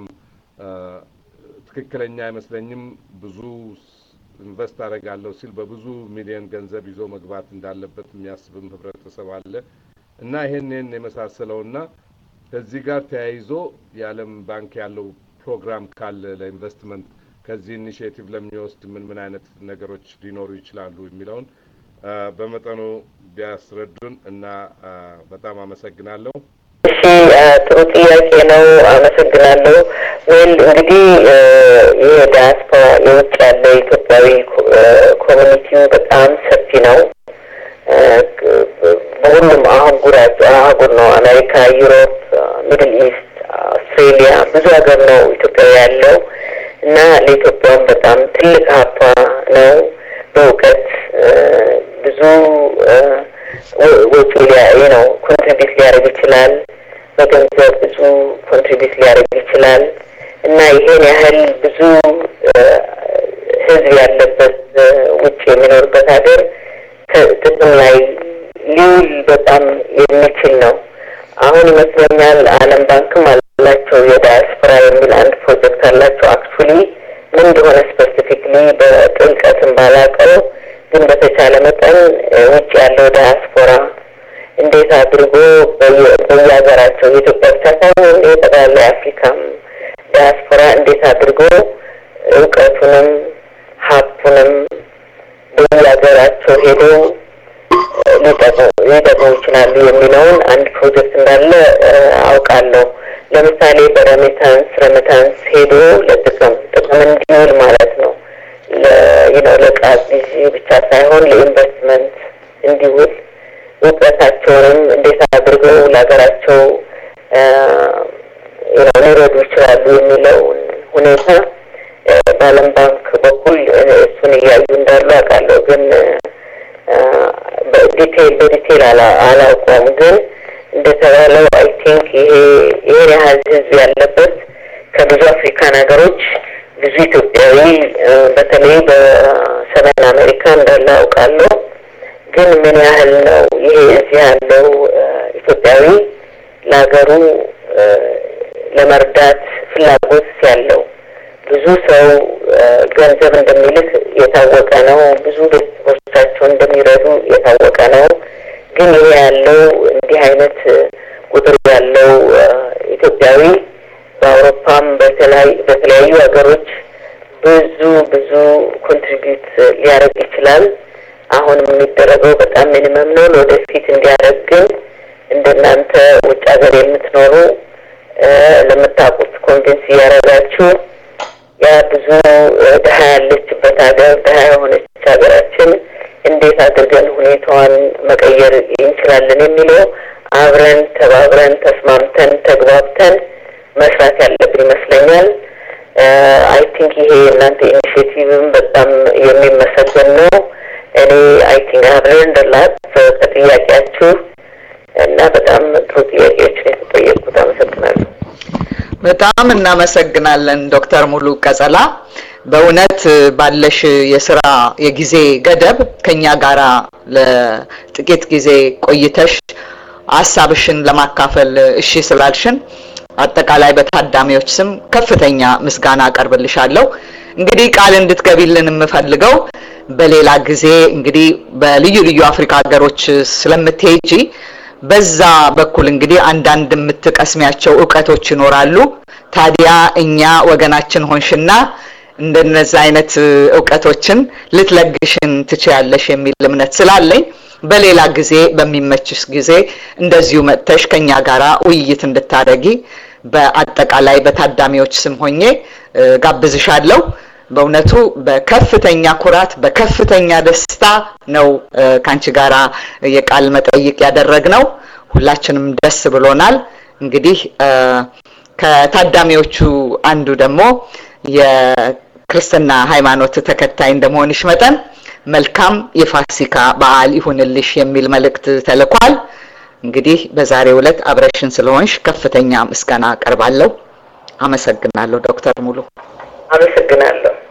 ትክክለኛ አይመስለኝም። ብዙ ኢንቨስት አደርጋለሁ ሲል በብዙ ሚሊዮን ገንዘብ ይዞ መግባት እንዳለበት የሚያስብም ህብረተሰብ አለ እና ይሄንን የመሳሰለውና ከዚህ ጋር ተያይዞ የዓለም ባንክ ያለው ፕሮግራም ካለ ለኢንቨስትመንት ከዚህ ኢኒሺዬቲቭ ለሚወስድ ምን ምን አይነት ነገሮች ሊኖሩ ይችላሉ የሚለውን በመጠኑ ቢያስረዱን እና በጣም አመሰግናለሁ። እሺ ጥሩ ጥያቄ ነው። አመሰግናለሁ። ወል እንግዲህ ይሄ ዲያስፖራ የውጭ ያለ ኢትዮጵያዊ ኮሚኒቲው በጣም ሰፊ ነው። በሁሉም አህጉራት አህጉር ነው። አሜሪካ፣ ዩሮፕ፣ ሚድል ኢስት፣ አውስትሬሊያ ብዙ ሀገር ነው ኢትዮጵያ ያለው እና ለኢትዮጵያም በጣም ትልቅ ሀብቷ ነው። በእውቀት ብዙ ወጪ ላይ ነው ኮንትሪቢዩት ሊያደርግ ይችላል። በገንዘብ ብዙ ኮንትሪቢዩት ሊያደርግ ይችላል እና ይሄን ያህል ብዙ ህዝብ ያለበት ውጭ የሚኖርበት ሀገር ጥቅም ላይ ሊውል በጣም የሚችል ነው። አሁን ይመስለኛል ዓለም ባንክም አላቸው የዳያስፖራ የሚል አንድ ፕሮጀክት አላቸው። አክቹሊ ምን እንደሆነ ስፔሲፊክሊ በጥልቀትም ባላውቀው ግን በተቻለ መጠን ውጭ ያለው ዳያስፖራ እንዴት አድርጎ በየሀገራቸው የኢትዮጵያ ብቻ ሳይሆን የጠቅላላ የአፍሪካም ዳያስፖራ እንዴት አድርጎ እውቀቱንም ሀብቱንም በየሀገራቸው ሄዶ ሊጠቅሙ ይችላሉ የሚለውን አንድ ፕሮጀክት እንዳለ አውቃለሁ። ለምሳሌ በረሜታንስ ረሜታንስ ሄዶ ለጥቅም ጥቅም እንዲውል ማለት ነው። ለይነው ለቃዝ ብቻ ሳይሆን ለኢንቨስትመንት እንዲውል እውቀታቸውንም እንዴት አድርገው ለሀገራቸው ሊረዱ ይችላሉ የሚለውን ሁኔታ በዓለም ባንክ በኩል እሱን እያዩ እንዳሉ አውቃለሁ። ግን በዲቴል በዲቴል አላውቀውም። ግን እንደተባለው አይ ቲንክ ይሄ ይሄን ያህል ህዝብ ያለበት ከብዙ አፍሪካን ሀገሮች ብዙ ኢትዮጵያዊ በተለይ በሰሜን አሜሪካ እንዳለ አውቃለሁ። ግን ምን ያህል ነው ይሄ እዚህ ያለው ኢትዮጵያዊ ለሀገሩ ለመርዳት ፍላጎት ያለው? ብዙ ሰው ገንዘብ እንደሚልክ የታወቀ ነው። ብዙ ቤተሰቦቻቸውን እንደሚረዱ የታወቀ ነው። ግን ይሄ ያለው እንዲህ አይነት ቁጥር ያለው ኢትዮጵያዊ በአውሮፓም በተለያዩ ሀገሮች ብዙ ብዙ ኮንትሪቢዩት ሊያደርግ ይችላል። አሁን የሚደረገው በጣም ሚኒመም ነው። ወደፊት እንዲያደርግ ግን እንደናንተ ውጭ ሀገር የምትኖሩ ለምታውቁት ኮንቪንስ እያደረጋችሁ ያ ብዙ ድሀ ያለችበት ሀገር ድሀ የሆነች ሀገራችን እንዴት አድርገን ሁኔታዋን መቀየር እንችላለን የሚለው አብረን ተባብረን ተስማምተን ተግባብተን መስራት ያለብን ይመስለኛል። አይ ቲንክ ይሄ እናንተ ኢኒሺዬቲቭም በጣም የሚመሰገን ነው። እኔ አይ ቲንክ አብረን እንደላት ከጥያቄያችሁ እና በጣም ጥሩ ጥያቄዎች ነው የተጠየቁት። አመሰግናለሁ። በጣም እናመሰግናለን ዶክተር ሙሉ ቀጸላ። በእውነት ባለሽ የሥራ የጊዜ ገደብ ከኛ ጋራ ለጥቂት ጊዜ ቆይተሽ ሐሳብሽን ለማካፈል እሺ ስላልሽን አጠቃላይ በታዳሚዎች ስም ከፍተኛ ምስጋና አቀርብልሻለሁ። እንግዲህ ቃል እንድትገቢልን የምፈልገው በሌላ ጊዜ እንግዲህ በልዩ ልዩ አፍሪካ ሀገሮች ስለምትሄጂ በዛ በኩል እንግዲህ አንዳንድ የምትቀስሚያቸው ዕውቀቶች ይኖራሉ። ታዲያ እኛ ወገናችን ሆንሽና እንደነዛ አይነት ዕውቀቶችን ልትለግሽን ትችያለሽ የሚል እምነት ስላለኝ በሌላ ጊዜ በሚመችሽ ጊዜ እንደዚሁ መጥተሽ ከኛ ጋራ ውይይት እንድታደርጊ በአጠቃላይ በታዳሚዎች ስም ሆኜ ጋብዝሻለሁ። በእውነቱ በከፍተኛ ኩራት በከፍተኛ ደስታ ነው ካንቺ ጋራ የቃል መጠይቅ ያደረግነው። ሁላችንም ደስ ብሎናል። እንግዲህ ከታዳሚዎቹ አንዱ ደግሞ የክርስትና ሃይማኖት ተከታይ እንደመሆንሽ መጠን መልካም የፋሲካ በዓል ይሁንልሽ የሚል መልእክት ተልኳል። እንግዲህ በዛሬው ዕለት አብረሽን ስለሆንሽ ከፍተኛ ምስጋና አቀርባለሁ። አመሰግናለሁ ዶክተር ሙሉ። አመሰግናለሁ።